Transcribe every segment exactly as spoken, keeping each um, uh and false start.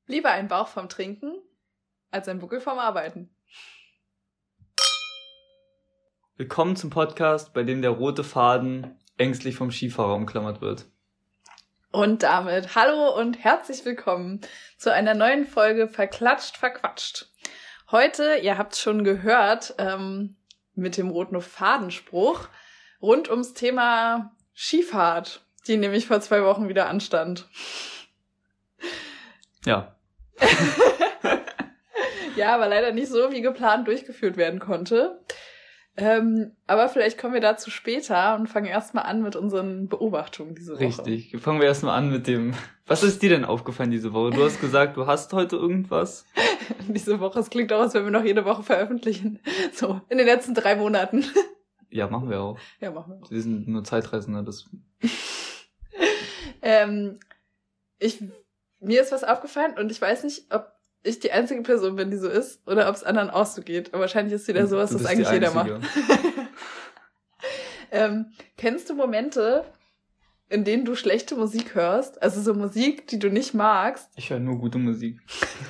Lieber ein Bauch vom Trinken, als ein Buckel vom Arbeiten. Willkommen zum Podcast, bei dem der rote Faden ängstlich vom Skifahrer umklammert wird. Und damit hallo und herzlich willkommen zu einer neuen Folge Verklatscht, Verquatscht. Heute, ihr habt es schon gehört, ähm, mit dem roten Fadenspruch rund ums Thema Skifahrt, die nämlich vor zwei Wochen wieder anstand. Ja. Ja, aber leider nicht so wie geplant durchgeführt werden konnte. Ähm, aber vielleicht kommen wir dazu später und fangen erstmal an mit unseren Beobachtungen diese Woche. Richtig. Fangen wir erstmal an mit dem... Was ist dir denn aufgefallen diese Woche? Du hast gesagt, du hast heute irgendwas? Diese Woche, es klingt auch, als wenn wir noch jede Woche veröffentlichen. So, in den letzten drei Monaten. Ja, machen wir auch. Ja, machen wir auch. Wir sind nur Zeitreisende. Das ähm, ich... Mir ist was aufgefallen und ich weiß nicht, ob ich die einzige Person bin, die so ist, oder ob es anderen auch so geht. Aber wahrscheinlich ist wieder sowas, das eigentlich jeder macht. ähm, kennst du Momente, in denen du schlechte Musik hörst? Also so Musik, die du nicht magst? Ich höre nur gute Musik.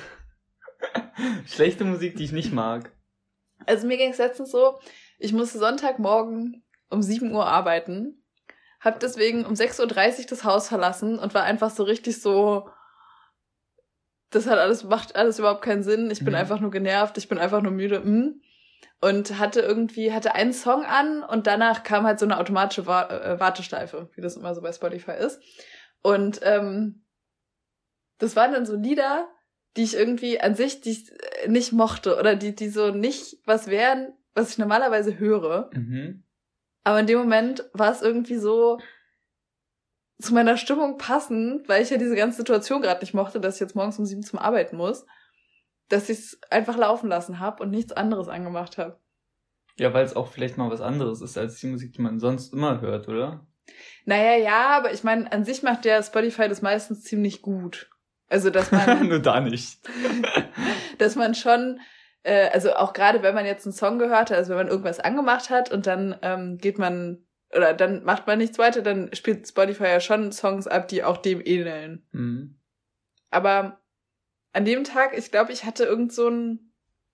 Schlechte Musik, die ich nicht mag. Also mir ging es letztens so, ich musste Sonntagmorgen um sieben Uhr arbeiten, hab deswegen um sechs Uhr dreißig das Haus verlassen und war einfach so richtig so... Das hat alles, macht alles überhaupt keinen Sinn. Ich bin mhm. einfach nur genervt, ich bin einfach nur müde. Mm. Und hatte irgendwie, hatte einen Song an und danach kam halt so eine automatische Wa- äh, Warteschleife, wie das immer so bei Spotify ist. Und ähm, das waren dann so Lieder, die ich irgendwie an sich die ich nicht mochte oder die, die so nicht was wären, was ich normalerweise höre. Mhm. Aber in dem Moment war es irgendwie so zu meiner Stimmung passend, weil ich ja diese ganze Situation gerade nicht mochte, dass ich jetzt morgens um sieben zum Arbeiten muss, dass ich es einfach laufen lassen habe und nichts anderes angemacht habe. Ja, weil es auch vielleicht mal was anderes ist, als die Musik, die man sonst immer hört, oder? Naja, ja, aber ich meine, an sich macht der Spotify das meistens ziemlich gut. Also, dass man... Nur da nicht. Dass man schon... Äh, also auch gerade, wenn man jetzt einen Song gehört hat, also wenn man irgendwas angemacht hat und dann ähm, geht man... Oder dann macht man nichts weiter, dann spielt Spotify ja schon Songs ab, die auch dem ähneln. Mhm. Aber an dem Tag, ich glaube, ich hatte irgend so einen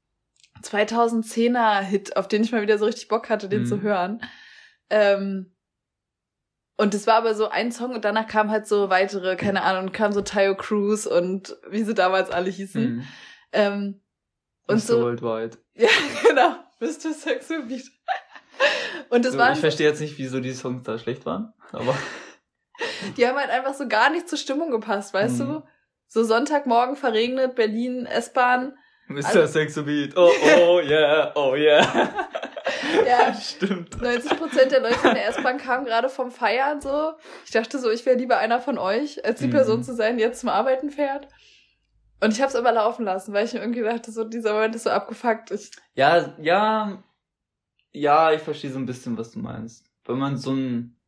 zweitausendzehner-Hit, auf den ich mal wieder so richtig Bock hatte, den mhm. zu hören. Ähm, und das war aber so ein Song und danach kam halt so weitere, keine Ahnung, kam so Tayo Cruz und wie sie damals alle hießen. Mhm. Ähm, und Mister so Worldwide. Ja, genau. Mister Sexual Beat. Und das so, waren, ich verstehe jetzt nicht, wieso die Songs da schlecht waren, aber... Die haben halt einfach so gar nicht zur Stimmung gepasst, weißt mhm. du? So Sonntagmorgen verregnet, Berlin, S-Bahn. Mister Also, Sexual Beat, oh, oh, yeah, oh, yeah. Ja, stimmt. neunzig Prozent der Leute in der S-Bahn kamen gerade vom Feiern so. Ich dachte so, ich wäre lieber einer von euch, als die mhm. Person zu sein, die jetzt zum Arbeiten fährt. Und ich hab's aber laufen lassen, weil ich mir irgendwie dachte, so dieser Moment ist so abgefuckt. Ich ja, ja... Ja, ich verstehe so ein bisschen, was du meinst. Wenn man so ein,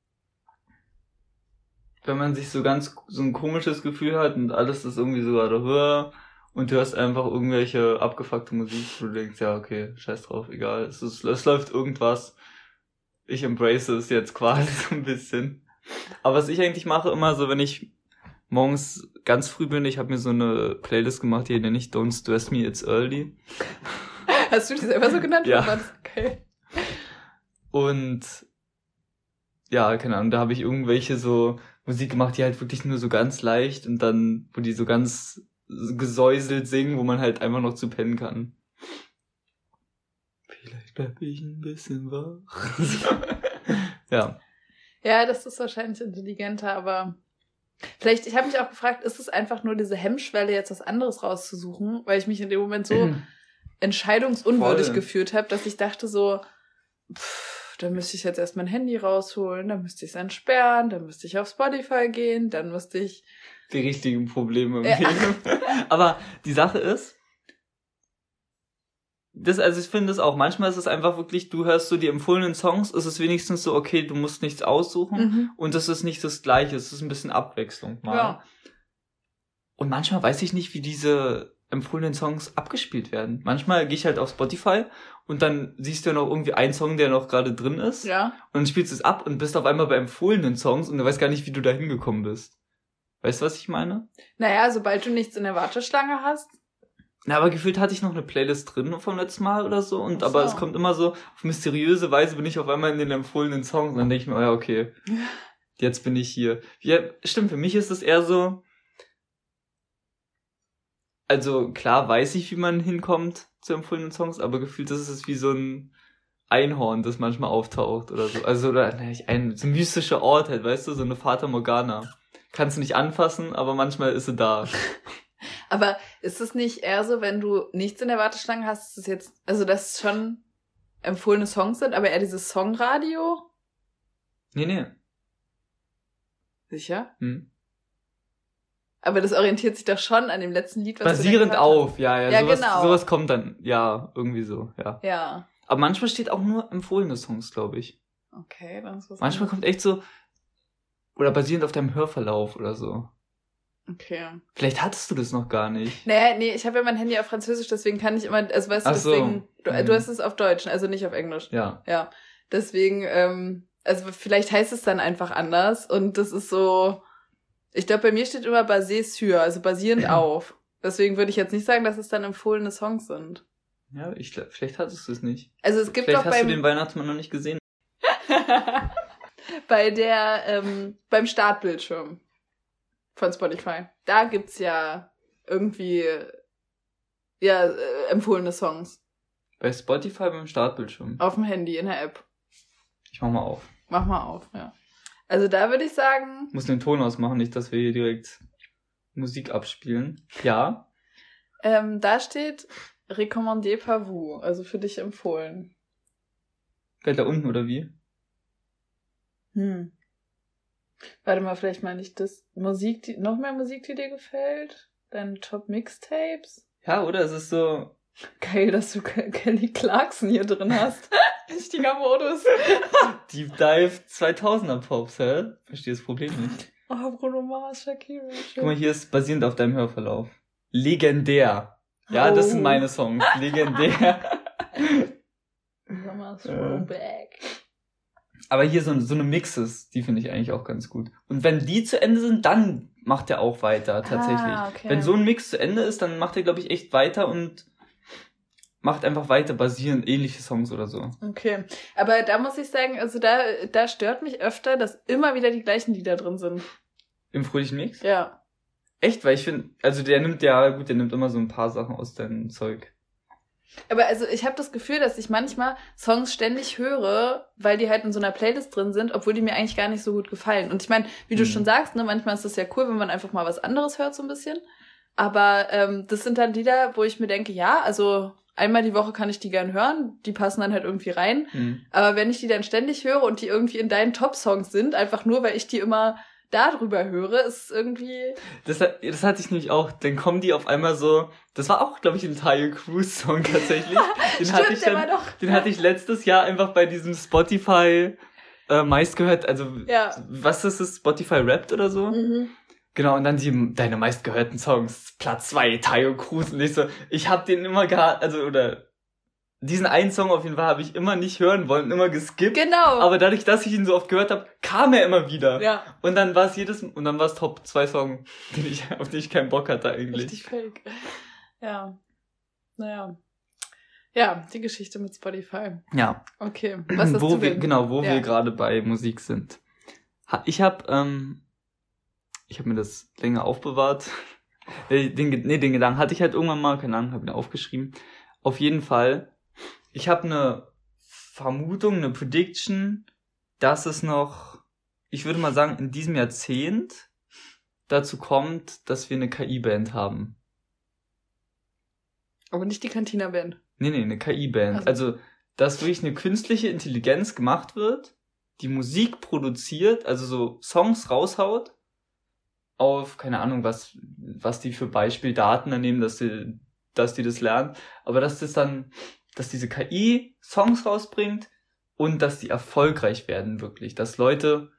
wenn man sich so ganz, so ein komisches Gefühl hat und alles ist irgendwie so gerade höher und du hörst einfach irgendwelche abgefuckte Musik, wo du denkst, ja, okay, scheiß drauf, egal, es ist, es läuft irgendwas. Ich embrace es jetzt quasi so ein bisschen. Aber was ich eigentlich mache immer so, wenn ich morgens ganz früh bin, ich habe mir so eine Playlist gemacht, die nenne ich Don't Stress Me, It's Early. Hast du die selber so genannt? Ja. Okay. Und ja, keine Ahnung, da habe ich irgendwelche so Musik gemacht, die halt wirklich nur so ganz leicht und dann, wo die so ganz gesäuselt singen, wo man halt einfach noch zu pennen kann. Vielleicht bleib ich ein bisschen wach. Ja. Ja, das ist wahrscheinlich intelligenter, aber vielleicht, ich habe mich auch gefragt, ist es einfach nur diese Hemmschwelle, jetzt was anderes rauszusuchen, weil ich mich in dem Moment so entscheidungsunwürdig Voll. gefühlt habe, dass ich dachte so, pff, dann müsste ich jetzt erst mein Handy rausholen, dann müsste ich es entsperren, dann müsste ich auf Spotify gehen, dann müsste ich... Die richtigen Probleme im ja. Leben. Aber die Sache ist, das, also ich finde es auch, manchmal ist es einfach wirklich, du hörst so die empfohlenen Songs, ist es wenigstens so, okay, du musst nichts aussuchen mhm. und das ist nicht das Gleiche, es ist ein bisschen Abwechslung mal. Ja. Und manchmal weiß ich nicht, wie diese empfohlenen Songs abgespielt werden. Manchmal gehe ich halt auf Spotify und dann siehst du ja noch irgendwie einen Song, der noch gerade drin ist. Ja. Und dann spielst du es ab und bist auf einmal bei empfohlenen Songs und du weißt gar nicht, wie du da hingekommen bist. Weißt du, was ich meine? Naja, sobald du nichts in der Warteschlange hast. Na, aber gefühlt hatte ich noch eine Playlist drin vom letzten Mal oder so. Und Ach so. aber es kommt immer so, auf mysteriöse Weise bin ich auf einmal in den empfohlenen Songs. Und dann denke ich mir, oh ja, okay, jetzt bin ich hier. Ja, stimmt, für mich ist es eher so, also klar weiß ich, wie man hinkommt zu empfohlenen Songs, aber gefühlt ist es wie so ein Einhorn, das manchmal auftaucht oder so. Also, oder ne, ein so ein mystischer Ort halt, weißt du, so eine Fata Morgana. Kannst du nicht anfassen, aber manchmal ist sie da. Aber ist es nicht eher so, wenn du nichts in der Warteschlange hast, ist es jetzt, also dass es schon empfohlene Songs sind, aber eher dieses Songradio? Nee, nee. Sicher? Hm. Aber das orientiert sich doch schon an dem letzten Lied, was Basierend du auf, ja, ja. Ja, sowas, genau. sowas kommt dann, ja, irgendwie so, ja. Ja. Aber manchmal steht auch nur empfohlene Songs, glaube ich. Okay, dann ist was Manchmal anderes. kommt echt so, oder basierend auf deinem Hörverlauf oder so. Okay. Vielleicht hattest du das noch gar nicht. Naja, nee, ich habe ja mein Handy auf Französisch, deswegen kann ich immer, also weißt du, Ach so. deswegen, du, Mhm. du hast es auf Deutsch, also nicht auf Englisch. Ja. Ja, deswegen, ähm, also vielleicht heißt es dann einfach anders und das ist so, ich glaube, bei mir steht immer basé sur, also basierend auf. Deswegen würde ich jetzt nicht sagen, dass es dann empfohlene Songs sind. Ja, ich glaub, vielleicht hattest du es nicht. Also es gibt Vielleicht doch hast beim, du den Weihnachtsmann noch nicht gesehen. bei der, ähm, beim Startbildschirm von Spotify. Da gibt's ja irgendwie, ja, äh, empfohlene Songs. Bei Spotify beim Startbildschirm. Auf dem Handy, in der App. Ich mach mal auf. Mach mal auf, ja. Also da würde ich sagen... Ich muss den Ton ausmachen, nicht, dass wir hier direkt Musik abspielen. Ja. Ähm, da steht recommandé par vous, also für dich empfohlen. Fällt da unten oder wie? Hm. Warte mal, vielleicht meine ich das Musik, die, noch mehr Musik, die dir gefällt? Deine Top-Mixtapes? Ja, oder? Es ist so... Geil, dass du Ke- Kelly Clarkson hier drin hast. Richtiger Modus. Deep Dive zweitausender Pops, hä? Verstehe das Problem nicht. Oh, Bruno Mars, Shakira. Guck mal, hier ist basierend auf deinem Hörverlauf. Legendär. Ja, das sind Oh. meine Songs. Legendär. Summer Äh. Throwback. Aber hier so, so eine Mixes, die finde ich eigentlich auch ganz gut. Und wenn die zu Ende sind, dann macht er auch weiter, tatsächlich. Ah, okay. Wenn so ein Mix zu Ende ist, dann macht er, glaube ich, echt weiter und macht einfach weiter basierend ähnliche Songs oder so. Okay, aber da muss ich sagen, also da, da stört mich öfter, dass immer wieder die gleichen Lieder drin sind. Im fröhlichen Mix? Ja. Echt? Weil ich finde, also der nimmt ja, gut, der nimmt immer so ein paar Sachen aus deinem Zeug. Aber also ich habe das Gefühl, dass ich manchmal Songs ständig höre, weil die halt in so einer Playlist drin sind, obwohl die mir eigentlich gar nicht so gut gefallen. Und ich meine, wie du Mhm. schon sagst, ne, manchmal ist es ja cool, wenn man einfach mal was anderes hört so ein bisschen. Aber ähm, das sind dann Lieder, wo ich mir denke, ja, also einmal die Woche kann ich die gern hören, die passen dann halt irgendwie rein. Mhm. Aber wenn ich die dann ständig höre und die irgendwie in deinen Top-Songs sind, einfach nur, weil ich die immer da drüber höre, ist irgendwie... Das, hat- das hatte ich nämlich auch. Dann kommen die auf einmal so. Das war auch, glaube ich, ein Tayo Cruz Song tatsächlich. Den Stimmt, hatte ich der dann, war doch... den hatte ich letztes Jahr einfach bei diesem Spotify äh, meistgehört. Also Ja. was ist es? Spotify Wrapped oder so? Mhm. Genau, und dann die deine meistgehörten Songs. Platz zwei, Tayo Cruz. Und ich so, ich hab den immer gehabt, also oder diesen einen Song auf jeden Fall habe ich immer nicht hören wollen, immer geskippt. Genau. Aber dadurch, dass ich ihn so oft gehört habe, kam er immer wieder. ja, Und dann war es jedes und dann war es Top zwei Song, den ich, auf den ich keinen Bock hatte eigentlich. richtig fake. Ja. Naja. Ja, die Geschichte mit Spotify. Ja. Okay, was hast wo du wir, denn? genau, wo Ja. wir gerade bei Musik sind. Ha- Ich habe ähm, ich habe mir das länger aufbewahrt. Äh, den, Ge- nee, den Gedanken hatte ich halt irgendwann mal, keine Ahnung, habe ihn aufgeschrieben. Auf jeden Fall, ich habe eine Vermutung, eine Prediction, dass es noch, ich würde mal sagen, in diesem Jahrzehnt dazu kommt, dass wir eine K I-Band haben. Aber nicht die Cantina-Band. Nee, nee, eine K I-Band. Also- Also, dass wirklich eine künstliche Intelligenz gemacht wird, die Musik produziert, also so Songs raushaut, auf, keine Ahnung, was, was die für Beispieldaten dann nehmen, dass die, dass die das lernen, aber dass das dann, dass diese K I Songs rausbringt und dass die erfolgreich werden, wirklich. Dass Leute,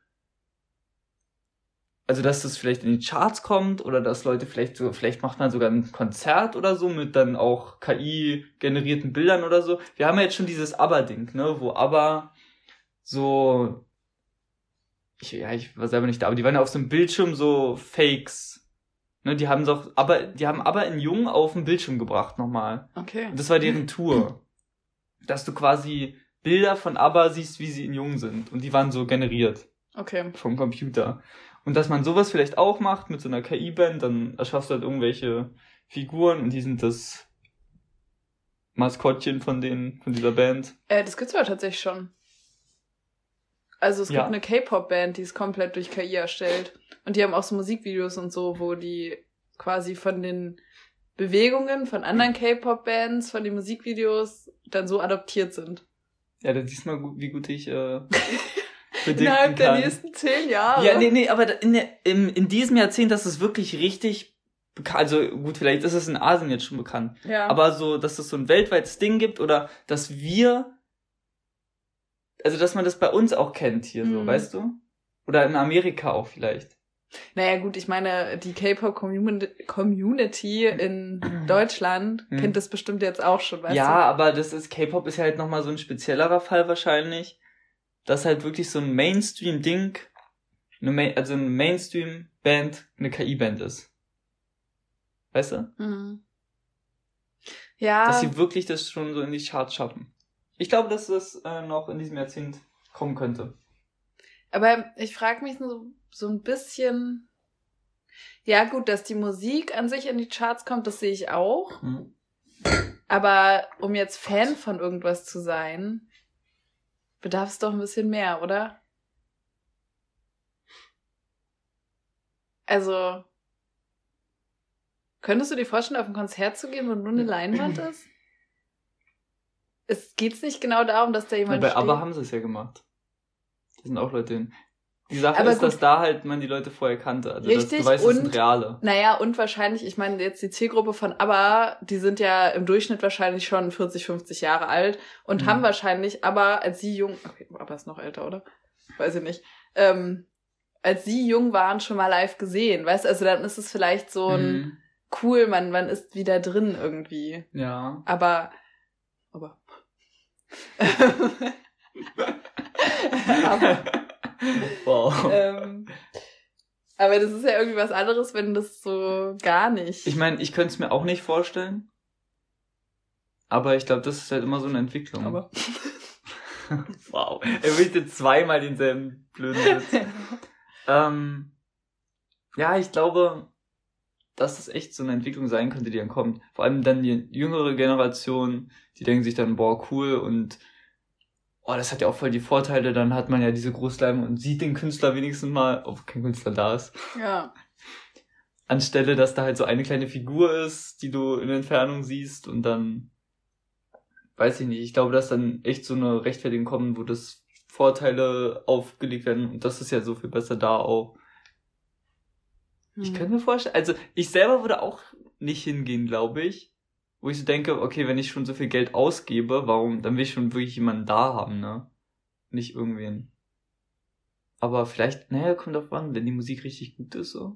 also dass das vielleicht in die Charts kommt oder dass Leute vielleicht so, vielleicht macht man sogar ein Konzert oder so mit dann auch K I-generierten Bildern oder so. Wir haben ja jetzt schon dieses ABBA-Ding, ne, wo ABBA so, ich, ja, ich war selber nicht da, aber die waren ja auf so einem Bildschirm so Fakes. Ne, die haben doch, aber, die haben aber in Jung auf den Bildschirm gebracht nochmal. Okay. Und das war deren Tour. Dass du quasi Bilder von ABBA siehst, wie sie in Jung sind. Und die waren so generiert. Okay. Vom Computer. Und dass man sowas vielleicht auch macht mit so einer K I-Band, dann erschaffst du halt irgendwelche Figuren und die sind das Maskottchen von denen, von dieser Band. Äh, das gibt's aber tatsächlich schon. Also es Ja. gibt eine K-Pop-Band, die ist komplett durch K I erstellt. Und die haben auch so Musikvideos und so, wo die quasi von den Bewegungen von anderen K-Pop-Bands, von den Musikvideos dann so adoptiert sind. Ja, da siehst du mal, wie gut ich äh, predikten Innerhalb der kann. nächsten zehn Jahre. Ja, nee, nee, aber in, der, im, in diesem Jahrzehnt, das ist wirklich richtig bekannt. Also gut, vielleicht ist es in Asien jetzt schon bekannt. Ja. Aber so, dass es so ein weltweites Ding gibt oder dass wir, also dass man das bei uns auch kennt hier so, Mhm. weißt du? Oder in Amerika auch vielleicht. Naja gut, ich meine, die K-Pop-Community in Deutschland Mhm. kennt das bestimmt jetzt auch schon, weißt Ja, aber das ist, K-Pop ist ja halt nochmal so ein speziellerer Fall wahrscheinlich, dass halt wirklich so ein Mainstream-Ding, eine Ma- also eine Mainstream-Band eine K I-Band ist. Weißt du? du? Mhm. Ja. Dass sie wirklich das schon so in die Charts schaffen. Ich glaube, dass das äh, noch in diesem Jahrzehnt kommen könnte. Aber ich frage mich so, so ein bisschen, ja gut, dass die Musik an sich in die Charts kommt, das sehe ich auch. Mhm. Aber um jetzt Fan von irgendwas zu sein, bedarf es doch ein bisschen mehr, oder? Also, könntest du dir vorstellen, auf ein Konzert zu gehen, wo nur eine Leinwand ist? Es geht's nicht genau darum, dass da Ja, jemand bei steht. ABBA haben sie es ja gemacht. Da sind auch Leute hin. Die Sache Aber ist, gut. dass da halt man die Leute vorher kannte. Also Richtig, dass du weißt, das sind und- reale. Naja, und wahrscheinlich, ich meine, jetzt die Zielgruppe von ABBA, die sind ja im Durchschnitt wahrscheinlich schon vierzig, fünfzig Jahre alt und Mhm. haben wahrscheinlich ABBA, als sie jung, okay, ABBA ist noch älter, oder? Weiß ich nicht. Ähm, als sie jung waren, schon mal live gesehen, weißt du? Also dann ist es vielleicht so ein Mhm. cool, man, man ist wieder drin irgendwie. Ja. Aber, aber. aber Wow. ähm, aber das ist ja irgendwie was anderes, wenn das so gar nicht. Ich meine, ich könnte es mir auch nicht vorstellen. Aber ich glaube, das ist halt immer so eine Entwicklung. Aber. Wow. Er will jetzt zweimal denselben blöden Witz. ähm, ja, ich glaube, dass das echt so eine Entwicklung sein könnte, die dann kommt. Vor allem dann die jüngere Generation, die denken sich dann, boah, cool und oh, das hat ja auch voll die Vorteile, dann hat man ja diese Großleinwand und sieht den Künstler wenigstens mal, ob kein Künstler da ist. Ja. Anstelle, dass da halt so eine kleine Figur ist, die du in der Entfernung siehst und dann, weiß ich nicht, ich glaube, dass dann echt so eine Rechtfertigung kommen, wo das Vorteile aufgelegt werden und das ist ja so viel besser da auch. Ich Hm. könnte mir vorstellen, also ich selber würde auch nicht hingehen, glaube ich, wo ich so denke, okay, wenn ich schon so viel Geld ausgebe, warum, dann will ich schon wirklich jemanden da haben, ne? Nicht irgendwen. Aber vielleicht, naja, kommt drauf an, wenn die Musik richtig gut ist, so.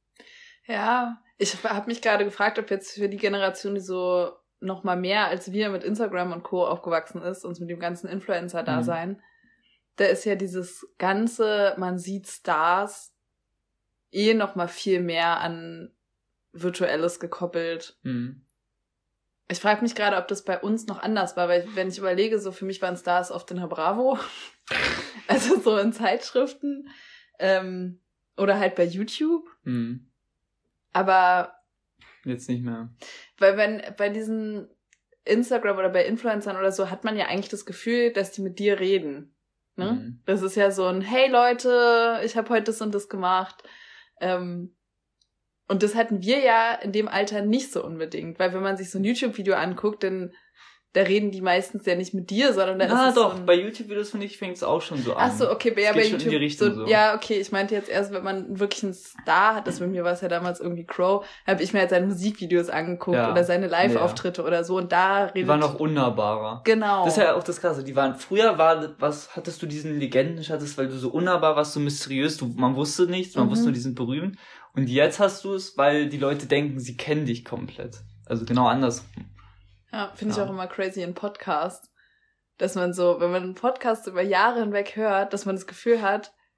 Ja, ich habe mich gerade gefragt, ob jetzt für die Generation, die so noch mal mehr als wir mit Instagram und Co. aufgewachsen ist und mit dem ganzen Influencer-Dasein, da ist ja dieses ganze, man sieht Stars eh noch mal viel mehr an Virtuelles gekoppelt. Mhm. Ich frage mich gerade, ob das bei uns noch anders war, weil wenn ich überlege, so für mich waren Stars oft in der Bravo, also so in Zeitschriften ähm, oder halt bei YouTube, Mhm. aber Jetzt nicht mehr. weil wenn bei diesen Instagram oder bei Influencern oder so hat man ja eigentlich das Gefühl, dass die mit dir reden. Ne? Mhm. Das ist ja so ein, hey Leute, ich habe heute das und das gemacht. Ähm, und das hatten wir ja in dem Alter nicht so unbedingt, weil wenn man sich so ein YouTube-Video anguckt, dann da reden die meistens ja nicht mit dir, sondern da Ah, ist es doch, so ein, bei YouTube-Videos, finde ich, fängt es auch schon so an. ach so, okay, ja, Es bei geht schon in YouTube die Richtung so, so. ja, okay, ich meinte jetzt erst, wenn man wirklich einen Star hat, das bei mir war es ja damals irgendwie Crow, habe ich mir halt seine Musikvideos angeguckt Ja. oder seine Live-Auftritte oder so und da redet Die waren noch unnahbarer. genau. Das ist ja auch das Krasse. Die waren, früher war, was, hattest du diesen Legendenstatus, weil du so unnahbar warst, so mysteriös, du, man wusste nichts, man Mhm. wusste nur, die sind berühmt. Und jetzt hast du es, weil die Leute denken, sie kennen dich komplett. Also genau andersrum. Ja, finde ich Ja. auch immer crazy in Podcasts, dass man so, wenn man einen Podcast über Jahre hinweg hört, dass man das Gefühl hat,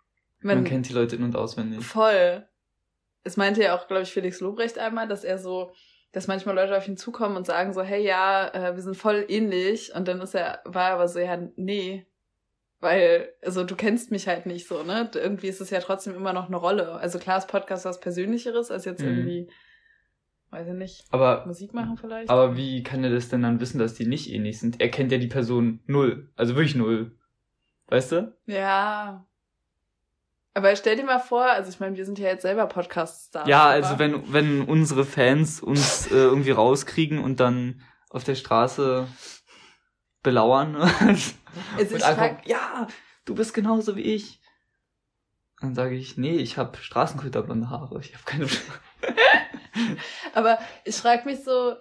Man, Man kennt die Leute in- und auswendig. Voll. Es meinte ja auch, glaube ich, Felix Lobrecht einmal, dass er so, dass manchmal Leute auf ihn zukommen und sagen so, hey, ja, äh, wir sind voll ähnlich. Und dann ist er, war er aber so, ja, nee. Weil, also du kennst mich halt nicht so, ne? Irgendwie ist es ja trotzdem immer noch eine Rolle. Also klar ist Podcast was Persönlicheres, als jetzt mhm. irgendwie, weiß ich nicht, aber, Musik machen vielleicht. Aber wie kann er das denn dann wissen, dass die nicht ähnlich sind? Er kennt ja die Person null. Also wirklich null. Weißt du? Ja. Aber stell dir mal vor, also ich meine, wir sind ja jetzt selber Podcast-Stars. Ja, also wenn wenn unsere Fans uns äh, irgendwie rauskriegen und dann auf der Straße belauern also und ich einfach, frag, ja, du bist genauso wie ich. Dann sage ich, nee, ich habe Straßenköterblonde Haare, ich habe keine. Aber ich frage mich so,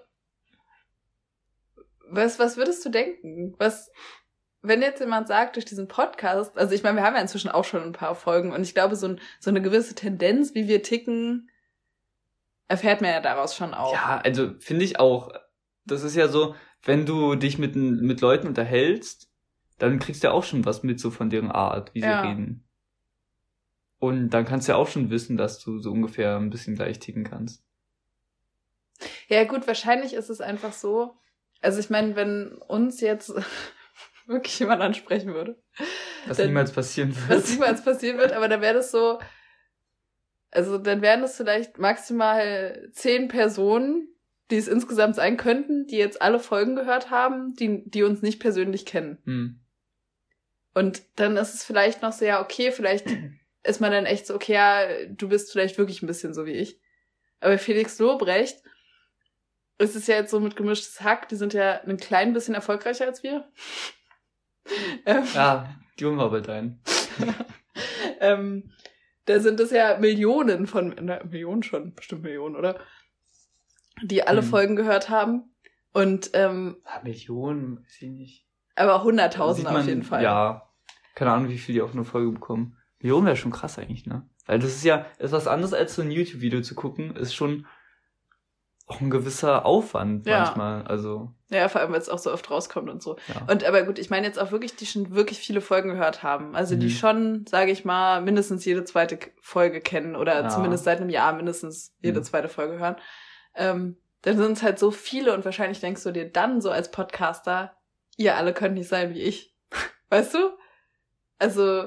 was was würdest du denken? Was Wenn jetzt jemand sagt, durch diesen Podcast, also ich meine, wir haben ja inzwischen auch schon ein paar Folgen und ich glaube, so, ein, so eine gewisse Tendenz, wie wir ticken, erfährt man ja daraus schon auch. Ja, also finde ich auch. Das ist ja so, wenn du dich mit, mit Leuten unterhältst, dann kriegst du ja auch schon was mit so von deren Art, wie sie ja. reden. Und dann kannst du ja auch schon wissen, dass du so ungefähr ein bisschen gleich ticken kannst. Ja gut, wahrscheinlich ist es einfach so, also ich meine, wenn uns jetzt wirklich jemand ansprechen würde. Was dann, niemals passieren wird. Was niemals passieren wird, aber dann wäre das so, also dann wären das vielleicht maximal zehn Personen, die es insgesamt sein könnten, die jetzt alle Folgen gehört haben, die die uns nicht persönlich kennen. Hm. Und dann ist es vielleicht noch so, ja, okay, vielleicht ist man dann echt so, okay, ja, du bist vielleicht wirklich ein bisschen so wie ich. Aber Felix Lobrecht ist es ja jetzt so mit Gemischtes Hack, die sind ja ein klein bisschen erfolgreicher als wir. ähm, ja, die Unverbeteien. ähm, da sind es ja Millionen von, na, Millionen schon, bestimmt Millionen, oder? Die alle hm. Folgen gehört haben. Und, ähm, ja, Millionen, weiß ich nicht. Aber Hunderttausende auf jeden Fall. Ja, keine Ahnung, wie viel die auf eine Folge bekommen. Millionen wäre schon krass eigentlich, ne? Weil das ist ja, ist was anderes als so ein YouTube-Video zu gucken, ist schon auch ein gewisser Aufwand ja. manchmal, also. Ja, vor allem, weil es auch so oft rauskommt und so. Ja. Und aber gut, ich meine jetzt auch wirklich, die schon wirklich viele Folgen gehört haben. Also mhm. die schon, sage ich mal, mindestens jede zweite Folge kennen oder ja. zumindest seit einem Jahr mindestens jede mhm. zweite Folge hören. Ähm, dann sind es halt so viele und wahrscheinlich denkst du dir dann so als Podcaster, ihr alle könnt nicht sein wie ich. Weißt du? Also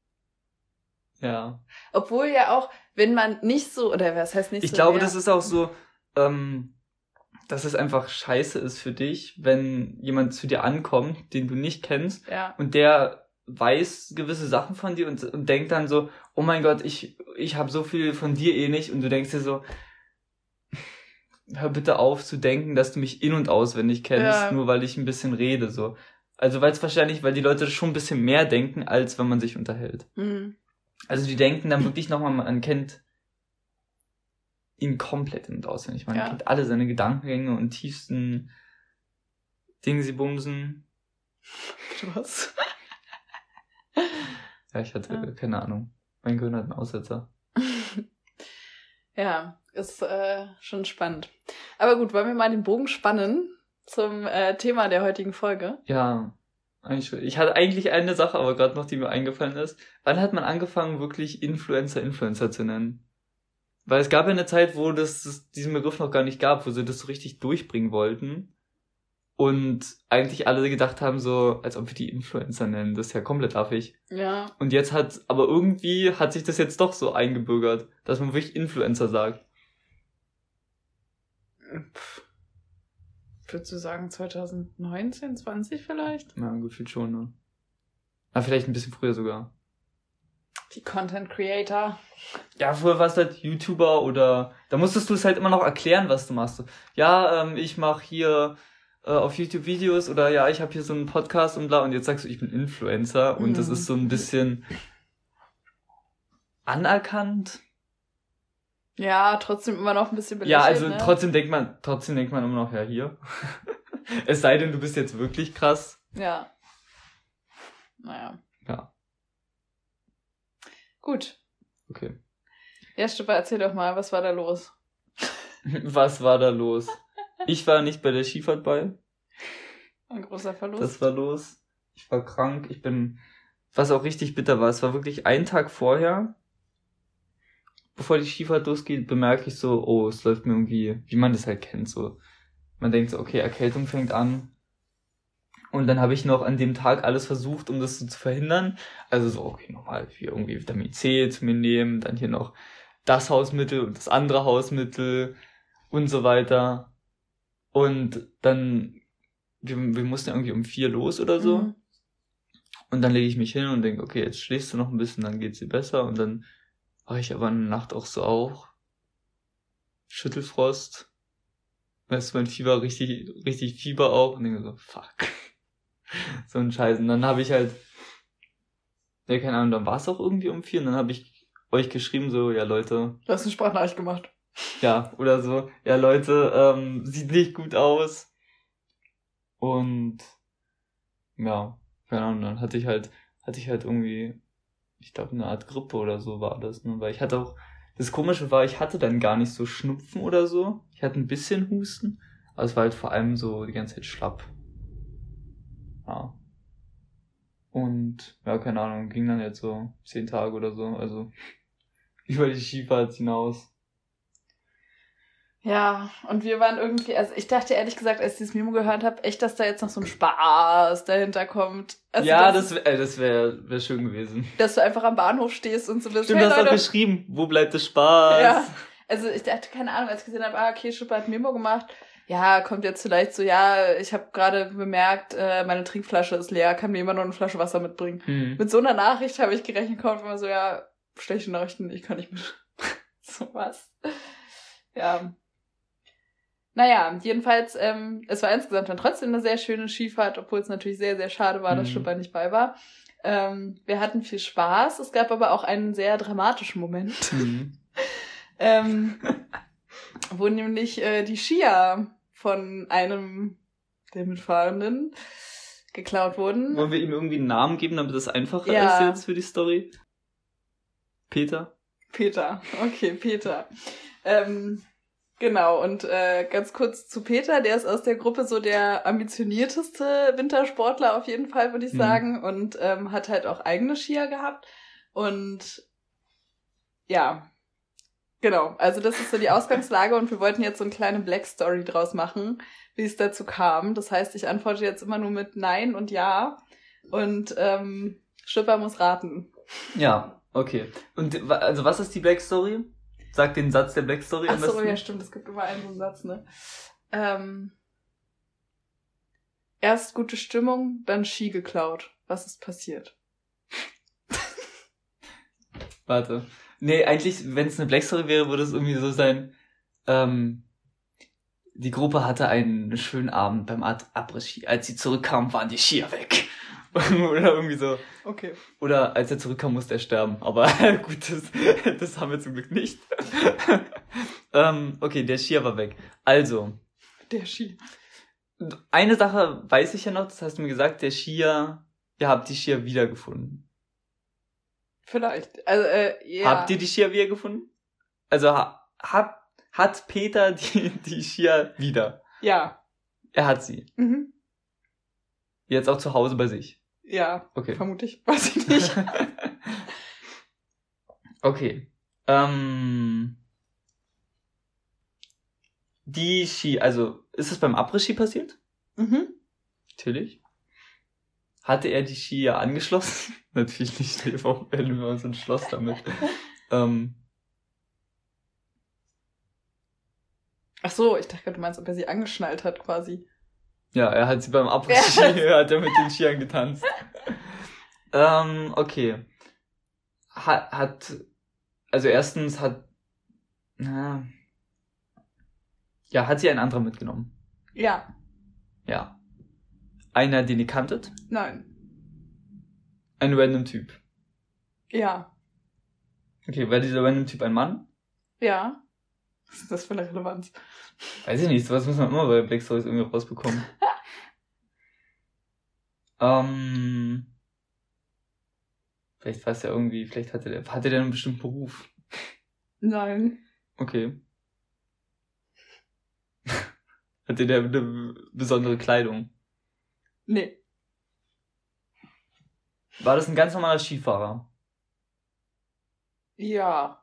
ja. Obwohl ja auch, wenn man nicht so, oder was heißt nicht ich so... Ich glaube, mehr, das ist auch so, ähm, dass es einfach scheiße ist für dich, wenn jemand zu dir ankommt, den du nicht kennst, ja. und der weiß gewisse Sachen von dir und, und denkt dann so, oh mein Gott, ich ich habe so viel von dir eh nicht, und du denkst dir so, hör bitte auf zu denken, dass du mich in- und auswendig kennst, ja. nur weil ich ein bisschen rede, so. Also weil es wahrscheinlich, weil die Leute schon ein bisschen mehr denken, als wenn man sich unterhält. Mhm. Also die denken dann wirklich nochmal, man kennt ihn komplett in- und auswendig. Man ja. kennt alle seine Gedankengänge und tiefsten Dingsy-Bumsen. Was? Ja, ich hatte ja. keine Ahnung. Mein Gehirn hat einen Aussetzer. Ja, ist äh, schon spannend. Aber gut, wollen wir mal den Bogen spannen zum äh, Thema der heutigen Folge? Ja, eigentlich. Ich hatte eigentlich eine Sache, aber gerade noch, die mir eingefallen ist. Wann hat man angefangen, wirklich Influencer Influencer zu nennen? Weil es gab ja eine Zeit, wo das, das diesen Begriff noch gar nicht gab, wo sie das so richtig durchbringen wollten. Und eigentlich alle gedacht haben, so, als ob wir die Influencer nennen. Das ist ja komplett affig. Ja. Und jetzt hat, aber irgendwie hat sich das jetzt doch so eingebürgert, dass man wirklich Influencer sagt. Pff. Würdest du sagen zwanzig neunzehn, zwanzig vielleicht? Ja, gefühlt schon, ne? Aber vielleicht ein bisschen früher sogar. Die Content Creator. Ja, früher warst du halt YouTuber oder, da musstest du es halt immer noch erklären, was du machst. Ja, ähm, ich mache hier äh, auf YouTube Videos, oder ja, ich habe hier so einen Podcast und bla, und jetzt sagst du, ich bin Influencer, und mhm. das ist so ein bisschen anerkannt. Ja, trotzdem immer noch ein bisschen belächelt. Ja, also ne? trotzdem denkt man, trotzdem denkt man immer noch, ja, hier. Es sei denn, du bist jetzt wirklich krass. Ja. Naja. Ja. Gut. Okay. Ja, Stefan, erzähl doch mal, was war da los? Was war da los? Ich war nicht bei der Skifahrt bei. Ein großer Verlust. Das war los. Ich war krank. Ich bin was auch richtig bitter war, es war wirklich ein Tag vorher, bevor die Skifahrt losgeht, bemerke ich so, oh, es läuft mir irgendwie, wie man das halt kennt, so. Man denkt so, okay, Erkältung fängt an. Und dann habe ich noch an dem Tag alles versucht, um das so zu verhindern. Also so, okay, nochmal hier irgendwie Vitamin C zu mir nehmen, dann hier noch das Hausmittel und das andere Hausmittel und so weiter. Und dann, wir, wir mussten irgendwie um vier los oder so. Mhm. Und dann lege ich mich hin und denke, okay, jetzt schläfst du noch ein bisschen, dann geht's dir besser. Und dann war ich aber in der Nacht auch so auch. Schüttelfrost. Weißt du, mein Fieber, richtig, richtig Fieber auch. Und denke so, fuck. So ein Scheiß. Und dann habe ich halt, ja, keine Ahnung, dann war es auch irgendwie um vier. Und dann habe ich euch geschrieben, so, ja, Leute. Du hast eine Sprachnachricht gemacht. Ja, oder so, ja, Leute, ähm, sieht nicht gut aus. Und, ja, keine Ahnung, dann hatte ich halt, hatte ich halt irgendwie, ich glaube, eine Art Grippe oder so war das, ne? Weil ich hatte auch, das Komische war, ich hatte dann gar nicht so Schnupfen oder so. Ich hatte ein bisschen Husten, aber es war halt vor allem so die ganze Zeit schlapp. Ja. Und, ja, keine Ahnung, ging dann jetzt so zehn Tage oder so, also über die Skifahrt hinaus. Ja, und wir waren irgendwie, also ich dachte ehrlich gesagt, als ich dieses Memo gehört habe, echt, dass da jetzt noch so ein Spaß dahinter kommt. Also, ja, dass, das, wär- äh, das wäre wär schön gewesen. dass du einfach am Bahnhof stehst und so bist. Stimmt, hey, du hast auch Leute. geschrieben, wo bleibt der Spaß? Ja, also ich dachte, keine Ahnung, als ich gesehen habe, ah, okay, Schipper hat ein Memo gemacht. Ja, kommt jetzt vielleicht so, ja, ich habe gerade bemerkt, äh, meine Trinkflasche ist leer, kann mir jemand noch eine Flasche Wasser mitbringen. Hm. Mit so einer Nachricht habe ich gerechnet, kommt immer so, ja, schlechte Nachrichten, ich kann nicht mit. So was. Ja. Naja, jedenfalls, ähm, es war insgesamt dann trotzdem eine sehr schöne Skifahrt, obwohl es natürlich sehr, sehr schade war, dass Mhm. Schipper nicht bei war. Ähm, wir hatten viel Spaß, es gab aber auch einen sehr dramatischen Moment, Mhm. ähm, wo nämlich äh, die Skier von einem der Mitfahrenden geklaut wurden. Wollen wir ihm irgendwie einen Namen geben, damit das einfacher Ja. ist jetzt für die Story? Peter? Peter, okay, Peter. Ähm, genau, und äh, ganz kurz zu Peter, der ist aus der Gruppe so der ambitionierteste Wintersportler auf jeden Fall, würde ich Mhm. sagen, und ähm, hat halt auch eigene Skier gehabt. Und ja, genau, also das ist so die Ausgangslage und wir wollten jetzt so eine kleine Black Story draus machen, wie es dazu kam. Das heißt, ich antworte jetzt immer nur mit Nein und Ja und ähm, Schipper muss raten. Ja, okay. Und wa- also was ist die Black Story? Sag den Satz der Black Story Ach am so, besten. ja stimmt, es gibt immer einen so einen Satz, ne? Ähm, erst gute Stimmung, dann Ski geklaut. Was ist passiert? Warte. Nee, eigentlich, wenn es eine Black Story wäre, würde es irgendwie so sein, ähm, die Gruppe hatte einen schönen Abend beim Ad- Après-Ski. Als sie zurückkamen, waren die Skier weg. Oder irgendwie so. Okay. Oder als er zurückkam, musste er sterben. Aber gut, das, das haben wir zum Glück nicht. ähm, okay, der Skier war weg. Also, Der Ski. eine Sache weiß ich ja noch, das hast du mir gesagt, der Skier, ihr habt die Skier wiedergefunden. Vielleicht. Also, äh, ja. Habt ihr die Skier wiedergefunden? Also, ha, hab, hat Peter die, die Skier wieder? Ja. Er hat sie. Mhm. Jetzt auch zu Hause bei sich. Ja. Okay. Vermute ich. Weiß ich nicht. Okay. Ähm, die Ski, also, ist es beim Après-Ski passiert? Mhm. Natürlich. Hatte er die Skier angeschlossen? Natürlich nicht, stell dir vor, wir hätten uns ein Schloss damit. ähm, Ach so, ich dachte, du meinst, ob er sie angeschnallt hat, quasi. ja, er hat sie beim Après-Ski, hat er mit den Skiern getanzt. ähm, okay. Hat, hat, also erstens hat, na, ja, hat sie einen anderen mitgenommen? Ja. Ja. Einer, den ihr kanntet? Nein. Ein random Typ. Ja. Okay, war dieser random Typ ein Mann? Ja. Was ist das für eine Relevanz? Weiß ich nicht, sowas muss man immer bei Black Stories irgendwie rausbekommen. ähm, vielleicht weiß er irgendwie, vielleicht hatte der, hatte der einen bestimmten Beruf. Nein. Okay. Hatte der eine besondere Kleidung? Nee. War das ein ganz normaler Skifahrer? Ja.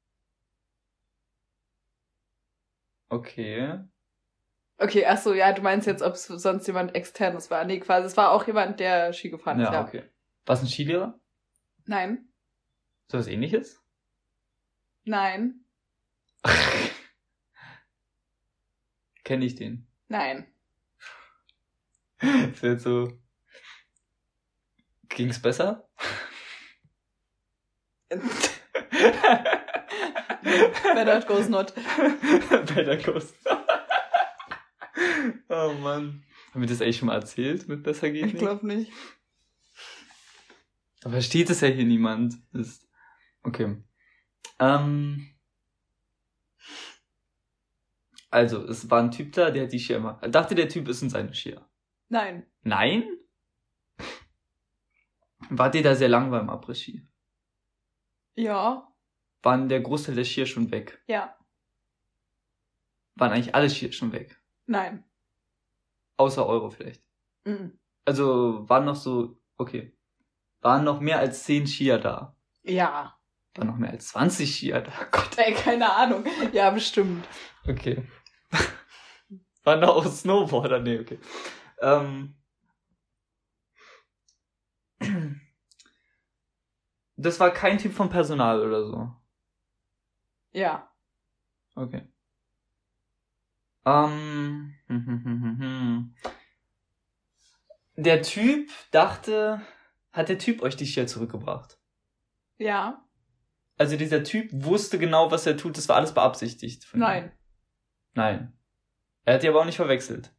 Okay. Okay, ach so, ja, du meinst jetzt, ob es sonst jemand Externes war. Nee, quasi, es war auch jemand, der Ski gefahren ist, Ja, ja. okay. War es ein Skilehrer? Nein. So was Ähnliches? Nein. Kenne ich den? Nein. Das wäre jetzt so... Ging's besser? Better goes not. Better goes not. Oh Mann. Haben wir das eigentlich schon mal erzählt mit besser geht Ich nicht? glaube nicht. Aber steht es ja hier niemand. Ist... Okay. Ähm... Also, es war ein Typ da, der hat die Skier immer... Dachte, der Typ ist in seinen Skier. Nein. Nein? Wart ihr da sehr lang beim Après-Ski? Ja. Waren der Großteil der Skier schon weg? Ja. Waren eigentlich alle Skier schon weg? Nein. Außer Euro vielleicht. Mhm. Also, waren noch so... Okay. Waren noch mehr als zehn Skier da? Ja. Waren noch mehr als zwanzig Skier da? Gott. Ey, keine Ahnung. Ja, bestimmt. Okay. Waren noch auch Snowboarder? Nee, okay. Ähm... Das war kein Typ vom Personal oder so? Ja. Okay. Ähm... hm, hm, hm, hm, hm. Der Typ dachte... Hat der Typ euch die Skier zurückgebracht? Ja. Also dieser Typ wusste genau, was er tut. Das war alles beabsichtigt. Von ihm. Nein. Nein. Er hat die aber auch nicht verwechselt.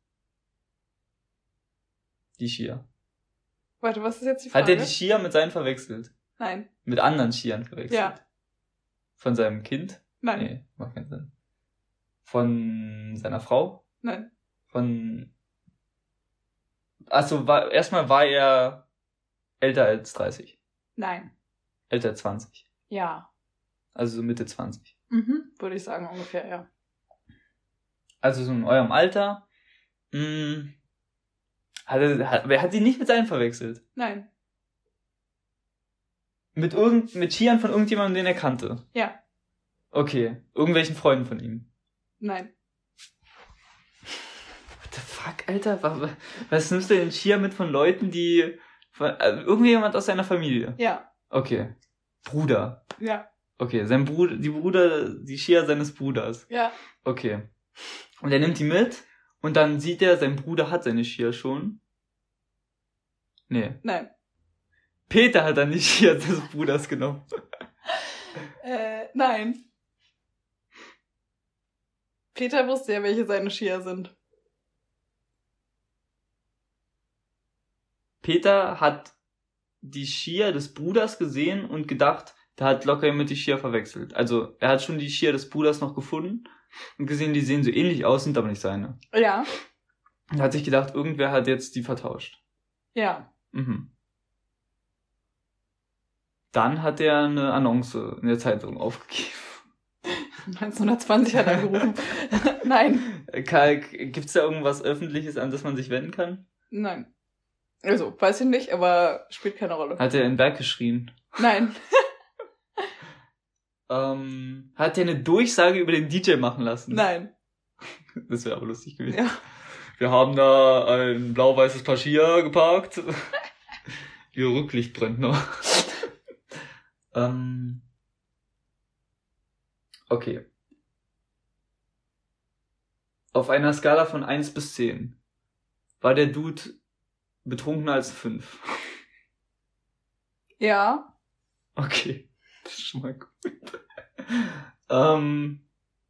Die Skier. Warte, was ist jetzt die Frage? Hat er die Skier mit seinen verwechselt? Nein. Mit anderen Skiern verwechselt? Ja. Von seinem Kind? Nein. Nee, macht keinen Sinn. Von seiner Frau? Nein. Von... Achso, war, erstmal war er älter als dreißig. Nein. Älter als zwanzig. Ja. Also so Mitte zwanzig. Mhm. Würde ich sagen, ungefähr, ja. Also so in eurem Alter. Mh, hat er, hat, wer hat sie nicht mit seinen verwechselt? Nein. Mit irgend, mit Skiern von irgendjemandem, den er kannte? Ja. Okay. Irgendwelchen Freunden von ihm? Nein. What the fuck, Alter? Was, was nimmst du denn Skier mit von Leuten, die... Von, also irgendjemand aus seiner Familie? Ja. Okay. Bruder. Ja. Okay, sein Bruder, die Bruder, die Skier seines Bruders. Ja. Okay. Und er nimmt die mit und dann sieht er, sein Bruder hat seine Skier schon. Nee. Nein. Peter hat dann die Skier des Bruders genommen. Äh, nein. Peter wusste ja, welche seine Skier sind. Peter hat die Skier des Bruders gesehen und gedacht, der hat locker jemand die Skier verwechselt. Also, er hat schon die Skier des Bruders noch gefunden und gesehen, die sehen so ähnlich aus, sind aber nicht seine. Ja. Er hat sich gedacht, irgendwer hat jetzt die vertauscht. Ja. Mhm. Dann hat er eine Annonce in der Zeitung aufgegeben. neunzehnhundertzwanzig hat er angerufen. Nein. Karl, gibt's da irgendwas Öffentliches, an das man sich wenden kann? Nein. Also, weiß ich nicht, aber spielt keine Rolle. Hat er in den Berg geschrien? Nein. ähm, hat er eine Durchsage über den D J machen lassen? Nein. Das wäre aber lustig gewesen. Ja. Wir haben da ein blau-weißes Paar Skier geparkt. Ihr Rücklicht brennt noch. ähm, okay. Auf einer Skala von eins bis zehn war der Dude betrunkener als fünf. Ja. Okay. Das ist schon mal gut. ähm,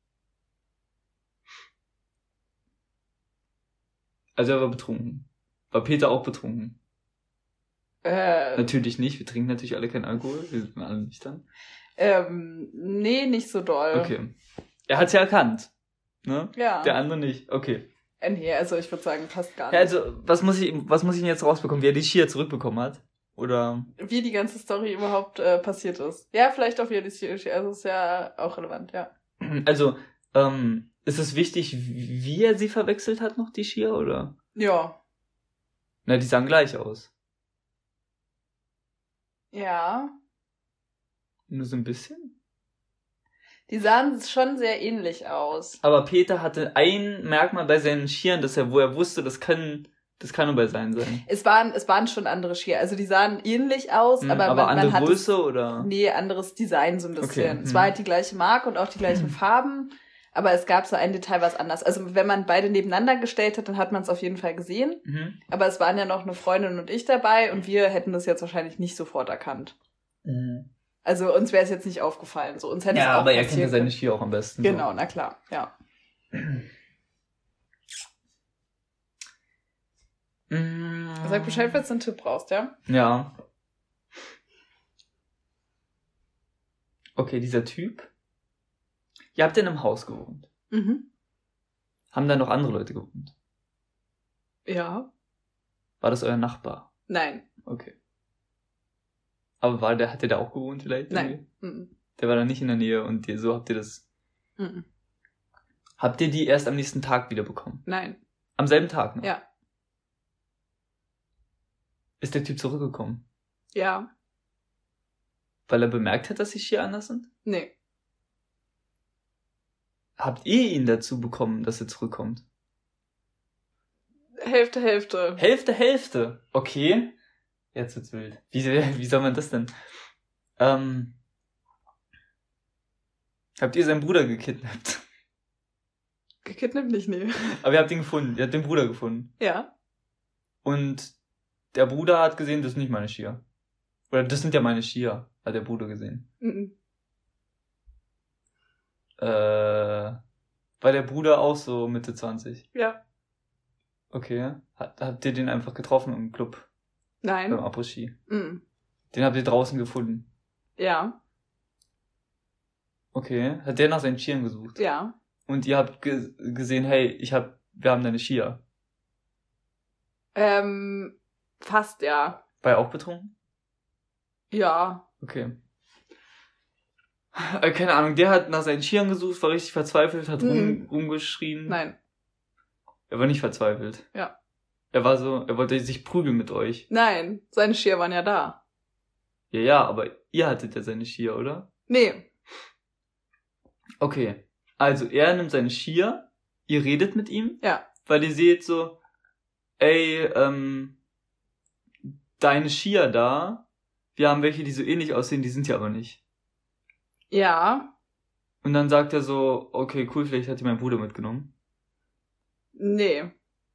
also er war betrunken. War Peter auch betrunken? Äh, Natürlich nicht. Wir trinken natürlich alle keinen Alkohol. Wir sind alle nüchtern. ähm, nee, nicht so doll. Okay. Er hat's ja erkannt. Ne? Ja. Der andere nicht. Okay. Äh, nee, also ich würde sagen, passt gar nicht. Ja, also, was muss ich, was muss ich denn jetzt rausbekommen? Wie er die Skier zurückbekommen hat? Oder? Wie die ganze Story überhaupt äh, passiert ist. Ja, vielleicht auch wie er die Ski, also ist ja auch relevant, ja. Also, ähm, ist es wichtig, wie er sie verwechselt hat noch, die Skier, oder? Ja. Na, die sahen gleich aus. Ja. Nur so ein bisschen? Die sahen schon sehr ähnlich aus. Aber Peter hatte ein Merkmal bei seinen Skiern, dass er, wo er wusste, das kann, das kann nur bei seinen sein. Es waren, es waren schon andere Skier. Also die sahen ähnlich aus, Hm, aber, aber man, andere man hat Größe es, oder? Nee, anderes Design so ein bisschen. Okay. Es Hm. war halt die gleiche Marke und auch die gleichen Farben, aber es gab so ein Detail, was anders. Also wenn man beide nebeneinander gestellt hat, dann hat man es auf jeden Fall gesehen. Mhm. Aber es waren ja noch eine Freundin und ich dabei und wir hätten das jetzt wahrscheinlich nicht sofort erkannt. Mhm. Also uns wäre es jetzt nicht aufgefallen. So, uns hätte Ja, es auch aber er kennt ja passieren seine können. Skier auch am besten. Genau, na klar, ja. Mm. Sag Bescheid, falls du einen Tipp brauchst, ja? Ja. Okay, dieser Typ. Ihr habt in einem Haus gewohnt. Mhm. Haben da noch andere Leute gewohnt? Ja. War das euer Nachbar? Nein. Okay. Aber war der, hat der da auch gewohnt vielleicht? Nein. Mhm. Der war da nicht in der Nähe und ihr, so habt ihr das... Mhm. Habt ihr die erst am nächsten Tag wieder bekommen? Nein. Am selben Tag noch? Ja. Ist der Typ zurückgekommen? Ja. Weil er bemerkt hat, dass die Skier anders sind? Nee. Habt ihr ihn dazu bekommen, dass er zurückkommt? Hälfte, Hälfte. Hälfte, Hälfte. Okay. Jetzt wird's wild. Wie, wie soll man das denn? Ähm, habt ihr seinen Bruder gekidnappt? Gekidnappt nicht, nee. Aber ihr habt ihn gefunden. Ihr habt den Bruder gefunden. Ja. Und der Bruder hat gesehen, das sind nicht meine Skier. Oder das sind ja meine Skier, hat der Bruder gesehen. Mhm. Äh, war der Bruder auch so Mitte zwanzig? Ja. Okay. Hat, habt ihr den einfach getroffen im Club? Nein. Beim Après-Ski? Mhm. Den habt ihr draußen gefunden? Ja. Okay. Hat der nach seinen Skiern gesucht? Ja. Und ihr habt ge- gesehen, hey, ich hab, wir haben deine Skier. Ähm, fast, ja. War er auch betrunken? Ja. Okay. Äh, keine Ahnung, der hat nach seinen Skiern gesucht, war richtig verzweifelt, hat rum, Mhm. rumgeschrien. Nein. Er war nicht verzweifelt. Ja. Er war so, er wollte sich prügeln mit euch. Nein. Seine Skier waren ja da. Ja, ja, aber ihr hattet ja seine Skier, oder? Nee. Okay. Also, er nimmt seine Skier, ihr redet mit ihm. Ja. Weil ihr seht so, ey, ähm, deine Skier da, wir haben welche, die so ähnlich aussehen, die sind ja aber nicht. Ja. Und dann sagt er so, okay, cool, vielleicht hat die mein Bruder mitgenommen. Nee.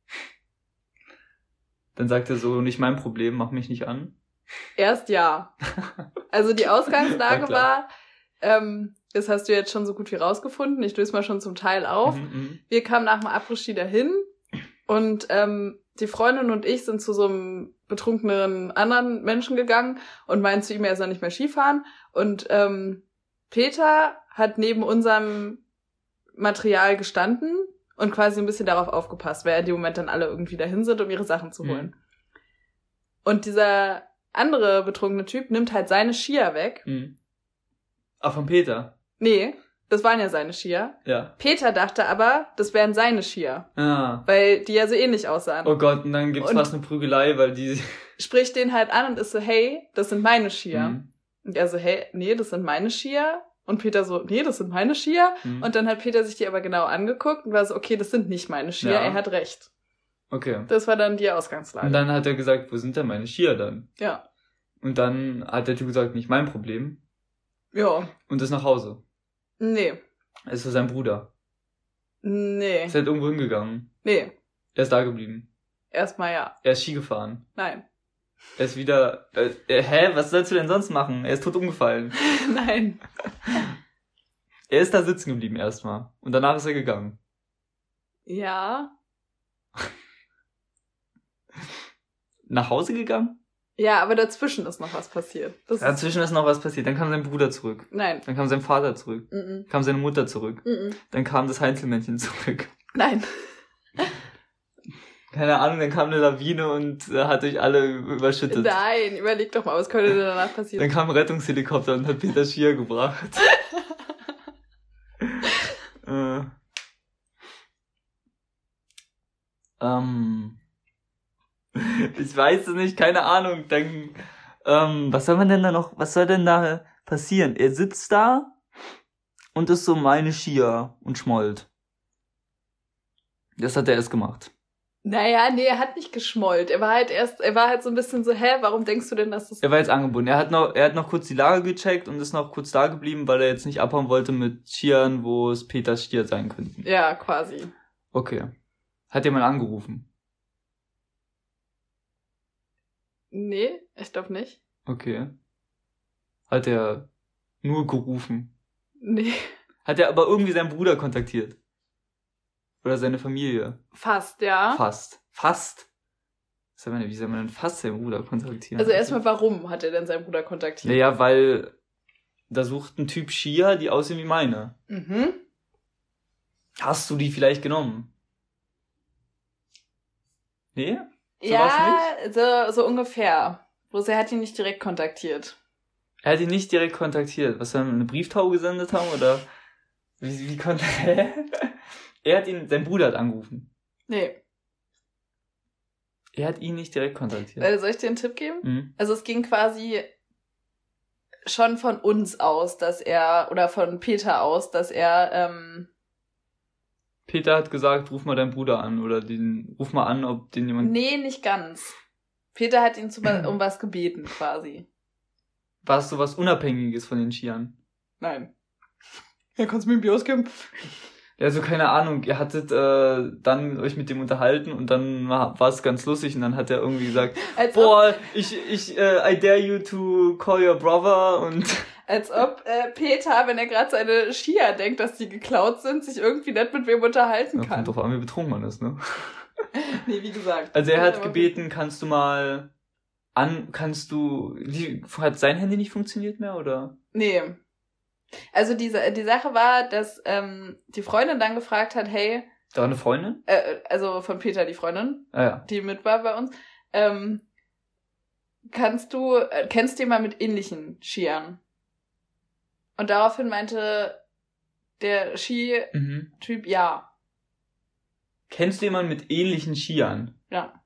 Dann sagt er so, nicht mein Problem, mach mich nicht an. Erst ja. Also die Ausgangslage Ja, klar. war, ähm, das hast du jetzt schon so gut wie rausgefunden, ich löse mal schon zum Teil auf. Mhm, mhm. Wir kamen nach dem Après-Ski dahin und ähm, die Freundin und ich sind zu so einem betrunkenen anderen Menschen gegangen und meinten zu ihm, er soll nicht mehr Skifahren. Und ähm, Peter hat neben unserem Material gestanden und quasi ein bisschen darauf aufgepasst, weil in dem Moment dann alle irgendwie dahin sind, um ihre Sachen zu holen. Mhm. Und dieser andere betrunkene Typ nimmt halt seine Skier weg. Mhm. Ah, von Peter. Nee, das waren ja seine Skier. Ja. Peter dachte aber, das wären seine Skier, Ah. weil die ja so ähnlich aussahen. Oh Gott, und dann gibt's Und- fast eine Prügelei, weil die... Spricht den halt an und ist so, hey, das sind meine Skier. Mhm. Und er so, hey, nee, das sind meine Skier. Und Peter so, nee, das sind meine Skier. Mhm. Und dann hat Peter sich die aber genau angeguckt und war so, okay, das sind nicht meine Skier, Ja. er hat recht. Okay. Das war dann die Ausgangslage. Und dann hat er gesagt, wo sind denn meine Skier dann? ja. Und dann hat der Typ gesagt, nicht mein Problem. Ja. Und ist nach Hause. Nee. Es ist sein Bruder. Nee. Ist halt irgendwo hingegangen. Nee. Er ist da geblieben. Erstmal ja. Er ist Ski gefahren. Nein. Er ist wieder... Äh, äh, hä? Was sollst du denn sonst machen? Er ist tot umgefallen. Nein. Er ist da sitzen geblieben erstmal. Und danach ist er gegangen. Ja. Nach Hause gegangen? Ja, aber dazwischen ist noch was passiert. Das ist, Dazwischen ist noch was passiert. Dann kam sein Bruder zurück. nein. Dann kam sein Vater zurück. Mm-mm. Kam seine Mutter zurück. Mm-mm. Dann kam das Heinzelmännchen zurück. Nein. Keine Ahnung, dann kam eine Lawine und äh, hat euch alle überschüttet. Nein, überleg doch mal, was könnte denn danach passieren? Dann kam ein Rettungshelikopter und hat Peter Skier gebracht. äh. Ähm. Ich weiß es nicht, keine Ahnung. Dann Ähm, was soll man denn da noch, was soll denn da passieren? Er sitzt da und ist so meine Skier und schmollt. Das hat er erst gemacht. Naja, nee, er hat nicht geschmollt. Er war halt erst, er war halt so ein bisschen so, hä, warum denkst du denn, dass das... Er war jetzt angebunden. Er hat noch, er hat noch kurz die Lage gecheckt und ist noch kurz da geblieben, weil er jetzt nicht abhauen wollte mit Skiern, wo es Peters Skier sein könnten. Ja, quasi. Okay. Hat jemand angerufen? Nee, ich glaube nicht. Okay. Hat er nur gerufen? Nee. Hat er aber irgendwie seinen Bruder kontaktiert? Oder seine Familie? Fast, ja. Fast. Fast? Wie soll man denn fast seinen Bruder kontaktieren? Also erstmal, warum hat er denn seinen Bruder kontaktiert? Naja, weil da sucht ein Typ Skier, die aussehen wie meine. Mhm. Hast du die vielleicht genommen? Nee? So ja, so, so ungefähr. Bloß er hat ihn nicht direkt kontaktiert. Er hat ihn nicht direkt kontaktiert. Was, wir eine Brieftaube gesendet haben? Oder wie, wie konnte er? Er hat ihn, sein Bruder hat angerufen. Nee. Er hat ihn nicht direkt kontaktiert. Äh, soll ich dir einen Tipp geben? Mhm. Also es ging quasi schon von uns aus, dass er, oder von Peter aus, dass er, ähm... Peter hat gesagt, ruf mal deinen Bruder an, oder den, ruf mal an, ob den jemand... Nee, nicht ganz. Peter hat ihn zu, um was gebeten, quasi. War es so was Unabhängiges von den Skiern? Nein. Ja, kannst du mir ein Bier ausgeben? Ja, so keine Ahnung, ihr hattet äh, dann euch mit dem unterhalten und dann war es ganz lustig und dann hat er irgendwie gesagt, als boah, ob, ich, ich, äh, I dare you to call your brother und... Als ob äh, Peter, wenn er gerade seine Skier denkt, dass die geklaut sind, sich irgendwie nicht mit wem unterhalten ja, kann. Kommt drauf an, wie betrunken man ist, ne? Nee, wie gesagt. Also er hat gebeten, kannst du mal an, kannst du, die, hat sein Handy nicht funktioniert mehr, oder? Nee. Also diese, die Sache war, dass ähm, die Freundin dann gefragt hat, hey... Da war eine Freundin? Äh, also von Peter die Freundin, ah, ja. die mit war bei uns. Ähm, kannst du, äh, kennst du jemanden mit ähnlichen Skiern? Und daraufhin meinte der Ski-Typ mhm. ja. Kennst du jemanden mit ähnlichen Skiern? Ja.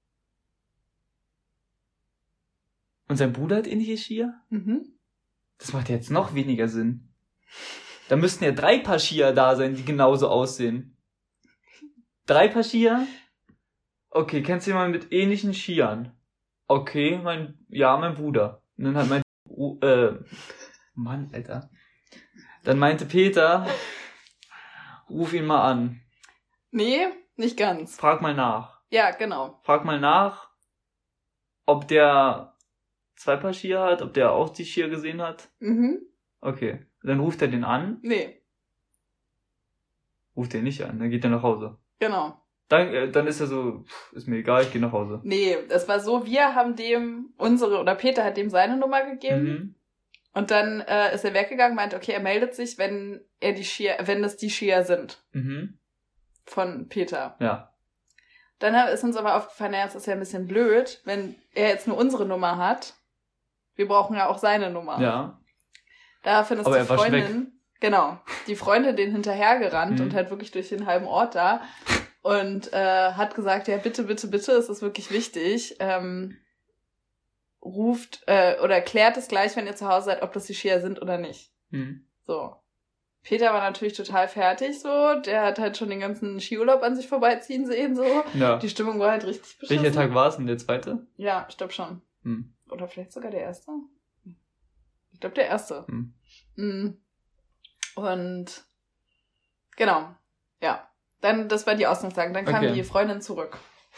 Und sein Bruder hat ähnliche Skier? Mhm. Das macht ja jetzt noch weniger Sinn. Da müssten ja drei Paar Skier da sein, die genauso aussehen. Drei Paar Skier? Okay, kennst du jemanden mit ähnlichen Skiern? Okay, mein, ja, mein Bruder. Und dann hat mein, uh, äh, Mann, Alter. Dann meinte Peter, ruf ihn mal an. Nee, nicht ganz. Frag mal nach. Ja, genau. Frag mal nach, ob der zwei Paar Skier hat, ob der auch die Skier gesehen hat. Mhm. Okay. Dann ruft er den an. Nee. Ruft er nicht an, dann geht er nach Hause. Genau. Dann, äh, dann ist er so, pff, ist mir egal, ich gehe nach Hause. Nee, es war so, wir haben dem unsere, oder Peter hat dem seine Nummer gegeben. Mhm. Und dann äh, ist er weggegangen, meinte, okay, er meldet sich, wenn er die Skier, wenn das die Skier sind. Mhm. Von Peter. Ja. Dann ist uns aber aufgefallen, naja, es ist ja ein bisschen blöd, wenn er jetzt nur unsere Nummer hat. Wir brauchen ja auch seine Nummer. Ja. Daraufhin ist aber die Freundin, genau, die Freundin den hinterhergerannt mhm. und halt wirklich durch den halben Ort da und äh, hat gesagt, ja, bitte, bitte, bitte, es ist wirklich wichtig, ähm, ruft äh, oder klärt es gleich, wenn ihr zu Hause seid, ob das die Skier sind oder nicht. Mhm. So. Peter war natürlich total fertig, so. Der hat halt schon den ganzen Skiurlaub an sich vorbeiziehen sehen, so. Ja. Die Stimmung war halt richtig beschissen. Welcher Tag war es denn, der zweite? Ja, ich glaube schon. Hm. Oder vielleicht sogar der erste? Ich glaube, der erste. Hm. Mhm. Und genau. Ja. Dann, das war die Ausgangslage. Dann kam okay. die Freundin zurück.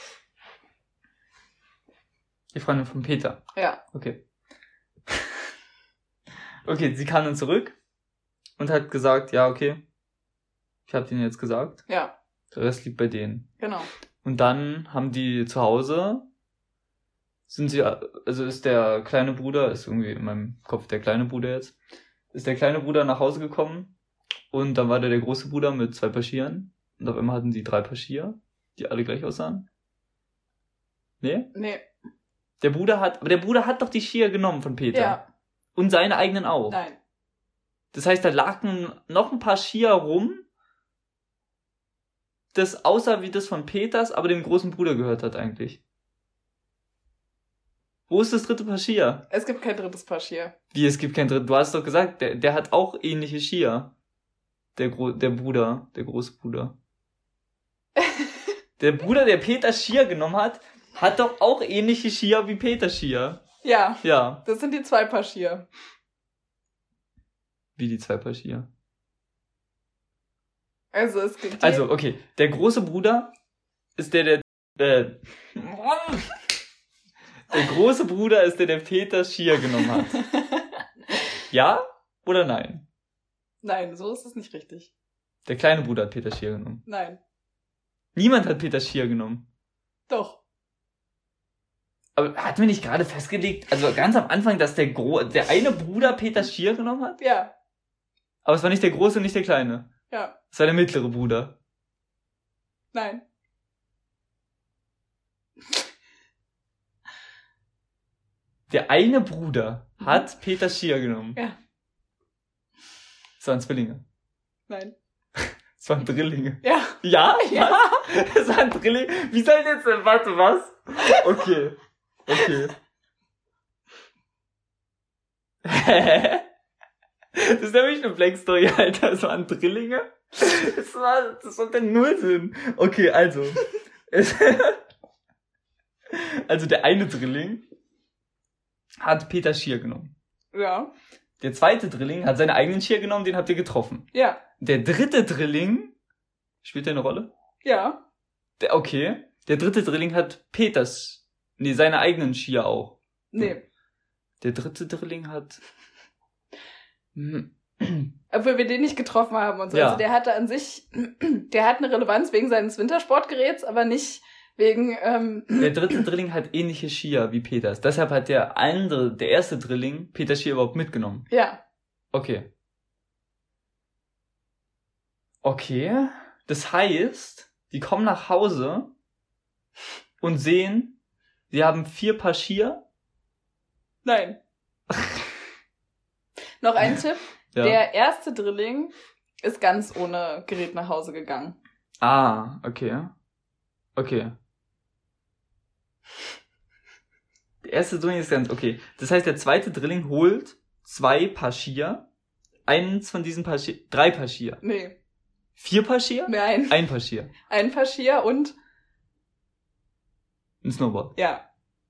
Die Freundin von Peter? Ja. Okay. Okay, sie kam dann zurück und hat gesagt, ja, okay, ich habe denen jetzt gesagt. Ja. Der Rest liegt bei denen. Genau. Und dann haben die zu Hause, sind sie, also ist der kleine Bruder, ist irgendwie in meinem Kopf der kleine Bruder jetzt, ist der kleine Bruder nach Hause gekommen und dann war da der große Bruder mit zwei Paar Skiern und auf einmal hatten die drei Paar Skier, die alle gleich aussahen. Nee? Nee. Der Bruder hat, aber der Bruder hat doch die Skier genommen von Peter. Ja. Und seine eigenen auch. Nein. Das heißt, da lagen noch ein paar Skier rum, das aussah wie das von Peters, aber dem großen Bruder gehört hat eigentlich. Wo ist das dritte Paar Skier? Es gibt kein drittes Paar Skier. Wie, es gibt kein drittes? Du hast doch gesagt, der, der hat auch ähnliche Skier. Der, Gro- der Bruder, der große Bruder. Der Bruder, der Peter Skier genommen hat, hat doch auch ähnliche Skier wie Peter Skier. Ja. Ja. Das sind die zwei Paar Skier. Wie die zwei Paar Skier? Also es gibt. Also, okay. Der große Bruder ist der, der, äh, der große Bruder ist der, der Peter Skier genommen hat. Ja oder nein? Nein, so ist es nicht richtig. Der kleine Bruder hat Peter Skier genommen. Nein. Niemand hat Peter Skier genommen. Doch. Aber hatten wir nicht gerade festgelegt, also ganz am Anfang, dass der Gro- der eine Bruder Peter Skier genommen hat? Ja. Aber es war nicht der große und nicht der kleine. Ja. Es war der mittlere Bruder. Nein. Der eine Bruder hat Peter Skier genommen. Ja. Es waren Zwillinge. Nein. Es waren Drillinge. Ja. Ja? Ja. Was? Es waren Drillinge? Wie soll jetzt denn? Warte, was? Okay. Okay. Hä? Das ist nämlich eine Black Story, Alter. Es waren Drillinge? Das war, das macht ja null Sinn. Okay, also. Es, also der eine Drilling hat Peter Skier genommen. Ja. Der zweite Drilling hat seine eigenen Skier genommen, den habt ihr getroffen. Ja. Der dritte Drilling, spielt der eine Rolle? Ja. Der, okay. Der dritte Drilling hat Peters, nee, seine eigenen Skier auch. Nee. Der dritte Drilling hat... Hm. Obwohl wir den nicht getroffen haben und so. Ja. Also der hatte an sich, der hat eine Relevanz wegen seines Wintersportgeräts, aber nicht wegen, ähm, Der dritte Drilling hat ähnliche Skier wie Peters. Deshalb hat der andere, der erste Drilling, Peters Skier überhaupt mitgenommen. ja. Okay. Okay. Das heißt, die kommen nach Hause und sehen, sie haben vier Paar Skier. Nein. Noch ein Tipp. Ja. Der erste Drilling ist ganz ohne Gerät nach Hause gegangen. Ah, okay. Okay. Der erste Drilling ist ganz, okay. Das heißt, der zweite Drilling holt zwei Paar Skier. Eins von diesen Paar Skier, drei Paar Skier. Nee. Vier Paar Skier? Nein. Ein Paar Skier. Ein Paar Skier und, Ein Snowboard. ja.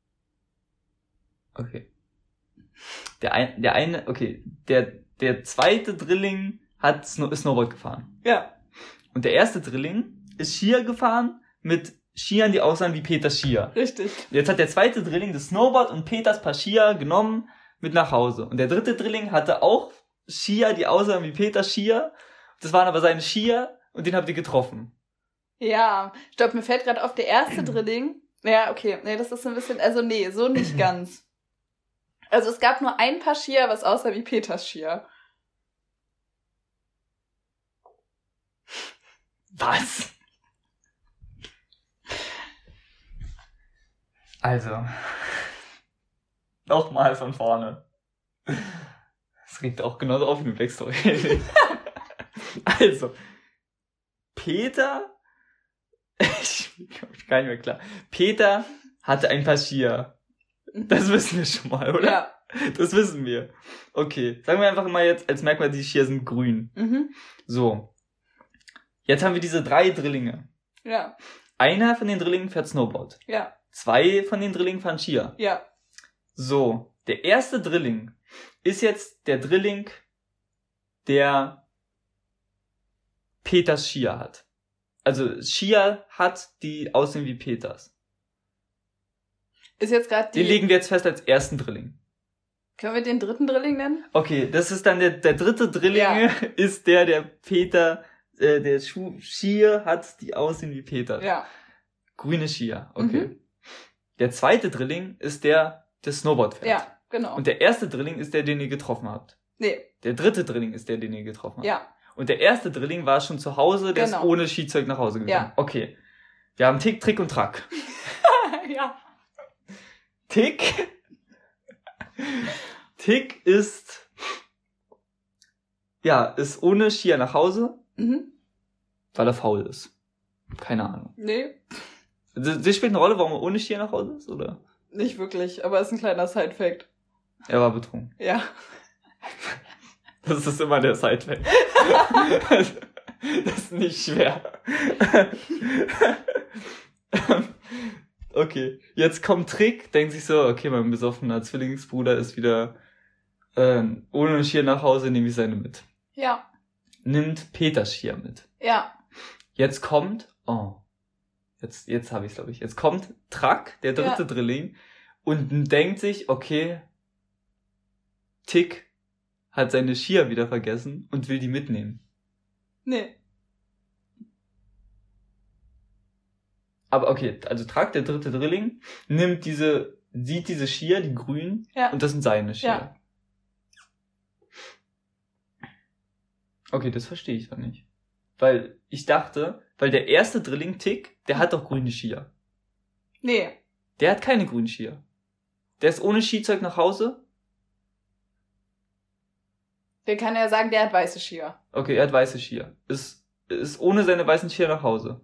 Okay. Der ein, der eine, okay. Der, der zweite Drilling hat Snow, ist Snowboard gefahren. Ja. Und der erste Drilling ist Skier gefahren mit Skiern, die aussahen wie Peters Skier. Richtig. Jetzt hat der zweite Drilling das Snowboard und Peters Paar Skier genommen mit nach Hause. Und der dritte Drilling hatte auch Skier, die aussahen wie Peters Skier. Das waren aber seine Skier und den habt ihr getroffen. Ja. Stopp, mir fällt gerade auf, der erste Drilling. Ja, okay. Nee, das ist ein bisschen, also nee, so nicht ganz. Also es gab nur ein Paar Skier, was aussah wie Peters Skier. Was? Also. Nochmal von vorne. Das regt auch genauso auf wie eine Black Story. Also. Peter. Ich komme gar nicht mehr klar. Peter hatte ein Paar Skier. Das wissen wir schon mal, oder? Ja. Das wissen wir. Okay. Sagen wir einfach mal jetzt als Merkmal, die Skier sind grün. Mhm. So. Jetzt haben wir diese drei Drillinge. Ja. Einer von den Drillingen fährt Snowboard. Ja. Zwei von den Drillingen fahren Skier. Ja. So. Der erste Drilling ist jetzt der Drilling, der Peters Skier hat. Also Skier hat, die aussehen wie Peters. Ist jetzt gerade die... Den legen wir jetzt fest als ersten Drilling. Können wir den dritten Drilling nennen? Okay, das ist dann der, der dritte Drilling, Ja. ist der, der Peter, äh, der Schuh, Skier hat, die aussehen wie Peter. Ja. Grüne Skier, okay. Mhm. Der zweite Drilling ist der, der Snowboard fährt. Ja, genau. Und der erste Drilling ist der, den ihr getroffen habt. Nee. Der dritte Drilling ist der, den ihr getroffen habt. Ja. Und der erste Drilling war schon zu Hause, der Genau. ist ohne Skizeug nach Hause gegangen. Ja. Okay. Wir haben Tick, Trick und Track. Ja. Tick. Tick ist, ja, ist ohne Skier nach Hause, Mhm. weil er faul ist. Keine Ahnung. Nee. Das, das spielt eine Rolle, warum er ohne Skier nach Hause ist, oder? Nicht wirklich, aber ist ein kleiner Side-Fact. Er war betrunken. Ja. Das ist immer der Side-Fact. Das ist nicht schwer. Okay, jetzt kommt Trick, denkt sich so, okay, mein besoffener Zwillingsbruder ist wieder äh, ohne Skier nach Hause, nehme ich seine mit. Ja. Nimmt Peters Skier mit. Ja. Jetzt kommt, oh, jetzt, jetzt habe ich es, glaube ich, jetzt kommt Track, der dritte ja. Drilling, und denkt sich, okay, Tick hat seine Skier wieder vergessen und will die mitnehmen. Nee. Aber okay, also Track, der dritte Drilling, nimmt diese, sieht diese Skier, die grünen, ja. und das sind seine Skier. Ja. Okay, das verstehe ich doch nicht. Weil ich dachte, weil der erste Drilling, Tick, der hat doch grüne Skier. Nee. Der hat keine grünen Skier. Der ist ohne Skizeug nach Hause. Der kann ja sagen, der hat weiße Skier. Okay, er hat weiße Skier. Ist, ist ohne seine weißen Skier nach Hause.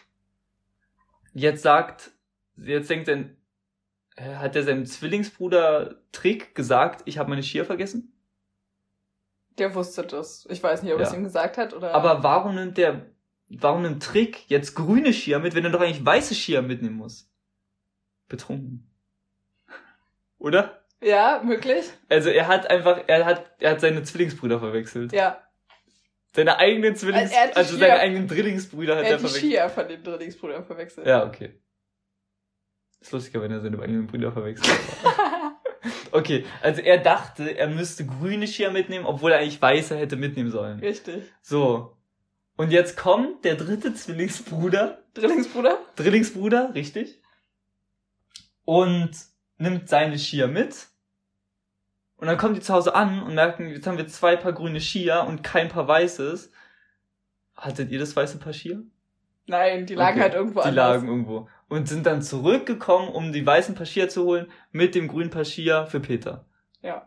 Jetzt sagt, jetzt denkt er, hat er seinem Zwillingsbruder Trick gesagt, ich habe meine Skier vergessen? Der wusste das. Ich weiß nicht, ob ja. es ihm gesagt hat oder. Aber warum nimmt der, warum nimmt Trick jetzt grüne Skier mit, wenn er doch eigentlich weiße Skier mitnehmen muss? Betrunken. Oder? Ja, möglich. Also er hat einfach, er hat, er hat seine Zwillingsbrüder verwechselt. Ja. Seine eigenen Zwillings, also, also seine eigenen Drillingsbrüder hat er, er verwechselt. Er hat die Skier von den Drillingsbrüdern verwechselt. Ja, okay. Ist lustiger, wenn er seine eigenen Brüder verwechselt. Okay, also er dachte, er müsste grüne Skier mitnehmen, obwohl er eigentlich weiße hätte mitnehmen sollen. Richtig. So. Und jetzt kommt der dritte Zwillingsbruder. Drillingsbruder? Drillingsbruder, richtig. Und nimmt seine Skier mit. Und dann kommen die zu Hause an und merken, jetzt haben wir zwei Paar grüne Skier und kein Paar weißes. Hattet ihr das weiße Paar Skier? Nein, die lagen okay. halt irgendwo die anders. Die lagen irgendwo. Und sind dann zurückgekommen, um die weißen Paar Skier zu holen, mit dem grünen Paar Skier für Peter. Ja.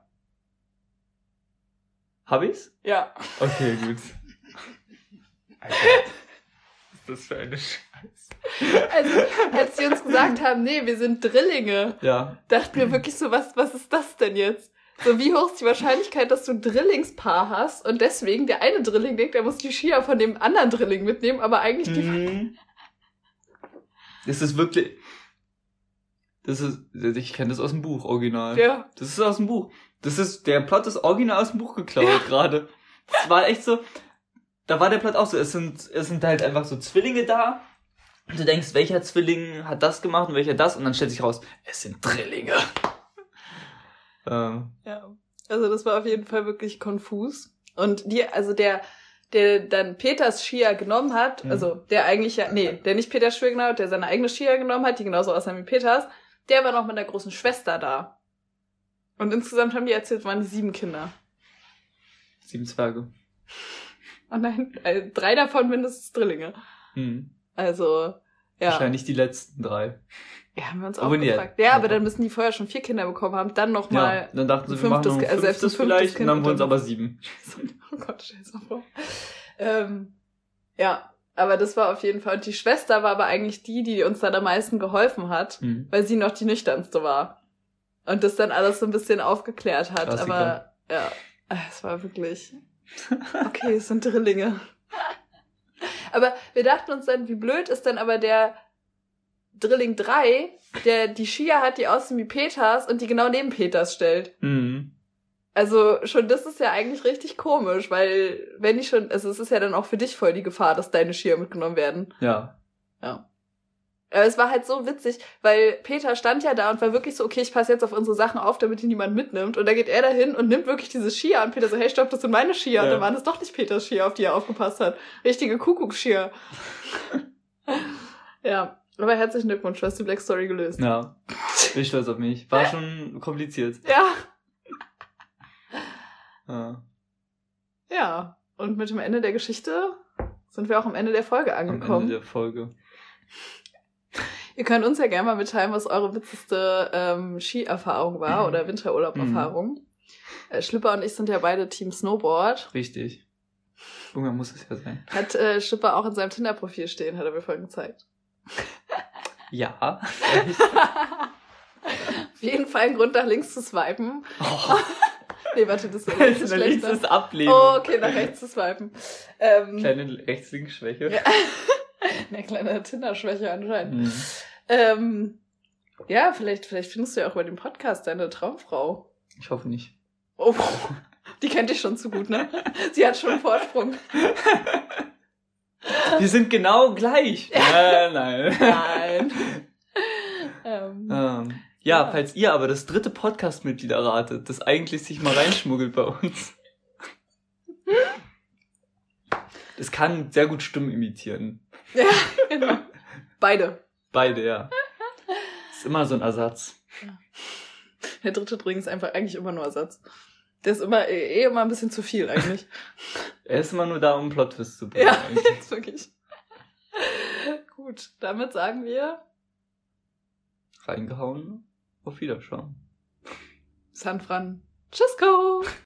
Hab ich's? Ja. Okay, gut. Alter, was ist das für eine Scheiße? Also, als sie uns gesagt haben, nee, wir sind Drillinge, ja. dachten wir wirklich so, was, was ist das denn jetzt? So, wie hoch ist die Wahrscheinlichkeit, dass du ein Drillingspaar hast und deswegen der eine Drilling denkt, er muss die Skier von dem anderen Drilling mitnehmen, aber eigentlich die... Mhm. Das ist wirklich... Das ist... Ich kenne das aus dem Buch, original. Ja. Das ist aus dem Buch. Das ist... Der Plot ist original aus dem Buch geklaut ja. gerade. Das war echt so... Da war der Plot auch so. Es sind, es sind halt einfach so Zwillinge da. Und du denkst, welcher Zwilling hat das gemacht und welcher das? Und dann stellt sich raus, es sind Drillinge. Ähm. Ja, also das war auf jeden Fall wirklich konfus. Und die, also der, der dann Peters Skier genommen hat, mhm. also der eigentlich ja, nee, der nicht Peters Skier genommen hat, der seine eigene Skier genommen hat, die genauso aussahen wie Peters, der war noch mit der großen Schwester da. Und insgesamt haben die erzählt, waren die sieben Kinder. Sieben Zwerge. Oh nein, also drei davon mindestens Drillinge. Mhm. Also, ja. Wahrscheinlich die letzten drei. Ja, haben wir uns auch aber gefragt. Ja, ja, aber dann müssen die vorher schon vier Kinder bekommen haben, dann nochmal ja, dann dachten sie, wir machen noch ein fünftes, also fünftes vielleicht, und dann wurden es aber sieben. Oh Gott, stell dir das vor. Ähm, ja, aber das war auf jeden Fall, und die Schwester war aber eigentlich die, die uns dann am meisten geholfen hat, mhm. weil sie noch die nüchternste war. Und das dann alles so ein bisschen aufgeklärt hat, Klassiker. Aber ja, es war wirklich, okay, es sind Drillinge. Aber wir dachten uns dann, wie blöd ist denn aber der Drilling drei, der die Skier hat, die aussehen wie Peters und die genau neben Peters stellt. Mhm. Also schon das ist ja eigentlich richtig komisch, weil wenn die schon, also es ist ja dann auch für dich voll die Gefahr, dass deine Skier mitgenommen werden. Ja. Ja. Aber es war halt so witzig, weil Peter stand ja da und war wirklich so, okay, ich passe jetzt auf unsere Sachen auf, damit die niemand mitnimmt. Und da geht er dahin und nimmt wirklich diese Skier und Peter so, hey, stopp, das sind meine Skier. Ja. Und dann waren es doch nicht Peters Skier, auf die er aufgepasst hat. Richtige Kuckucksskier. Ja, aber herzlichen Glückwunsch, du hast die Black Story gelöst. Ja, bin stolz auf mich. War schon kompliziert. Ja. Ja. Ja, und mit dem Ende der Geschichte sind wir auch am Ende der Folge angekommen. Am Ende der Folge. Ihr könnt uns ja gerne mal mitteilen, was eure witzigste ähm, Ski-Erfahrung war mhm. oder Winterurlaub-Erfahrung. Mhm. Äh, Schlipper und ich sind ja beide Team Snowboard. Richtig. Irgendwann muss es ja sein. Hat äh, Schlipper auch in seinem Tinder-Profil stehen, hat er mir vorhin gezeigt. Ja. Auf jeden Fall ein Grund, nach links zu swipen. Oh. Nee, warte, das ist Das jetzt ist schlechter. das Ablehnen. Oh, okay, nach rechts zu swipen. Ähm, Kleine Rechts-Links-Schwäche. Ja. Eine kleine Tinder-Schwäche anscheinend. Mhm. Ähm, ja, vielleicht, vielleicht findest du ja auch über den Podcast deine Traumfrau. Ich hoffe nicht. Oh, die kennt dich schon zu gut, ne? Sie hat schon einen Vorsprung. Wir sind genau gleich. Nein, nein. Nein. ähm, Ähm, ja, Ja. falls ihr aber das dritte Podcast-Mitglied erratet, das eigentlich sich mal reinschmuggelt bei uns. Das kann sehr gut Stimmen imitieren. ja, genau. Beide. Beide, ja. Ist immer so ein Ersatz. Der dritte Drink ist einfach eigentlich immer nur Ersatz. Der ist immer eh immer ein bisschen zu viel eigentlich. Er ist immer nur da, um einen Plot-Twist zu bringen. Ja, eigentlich. ist wirklich. Gut, damit sagen wir Reingehauen. Auf Wiederschauen. San Fran. Tschüssko!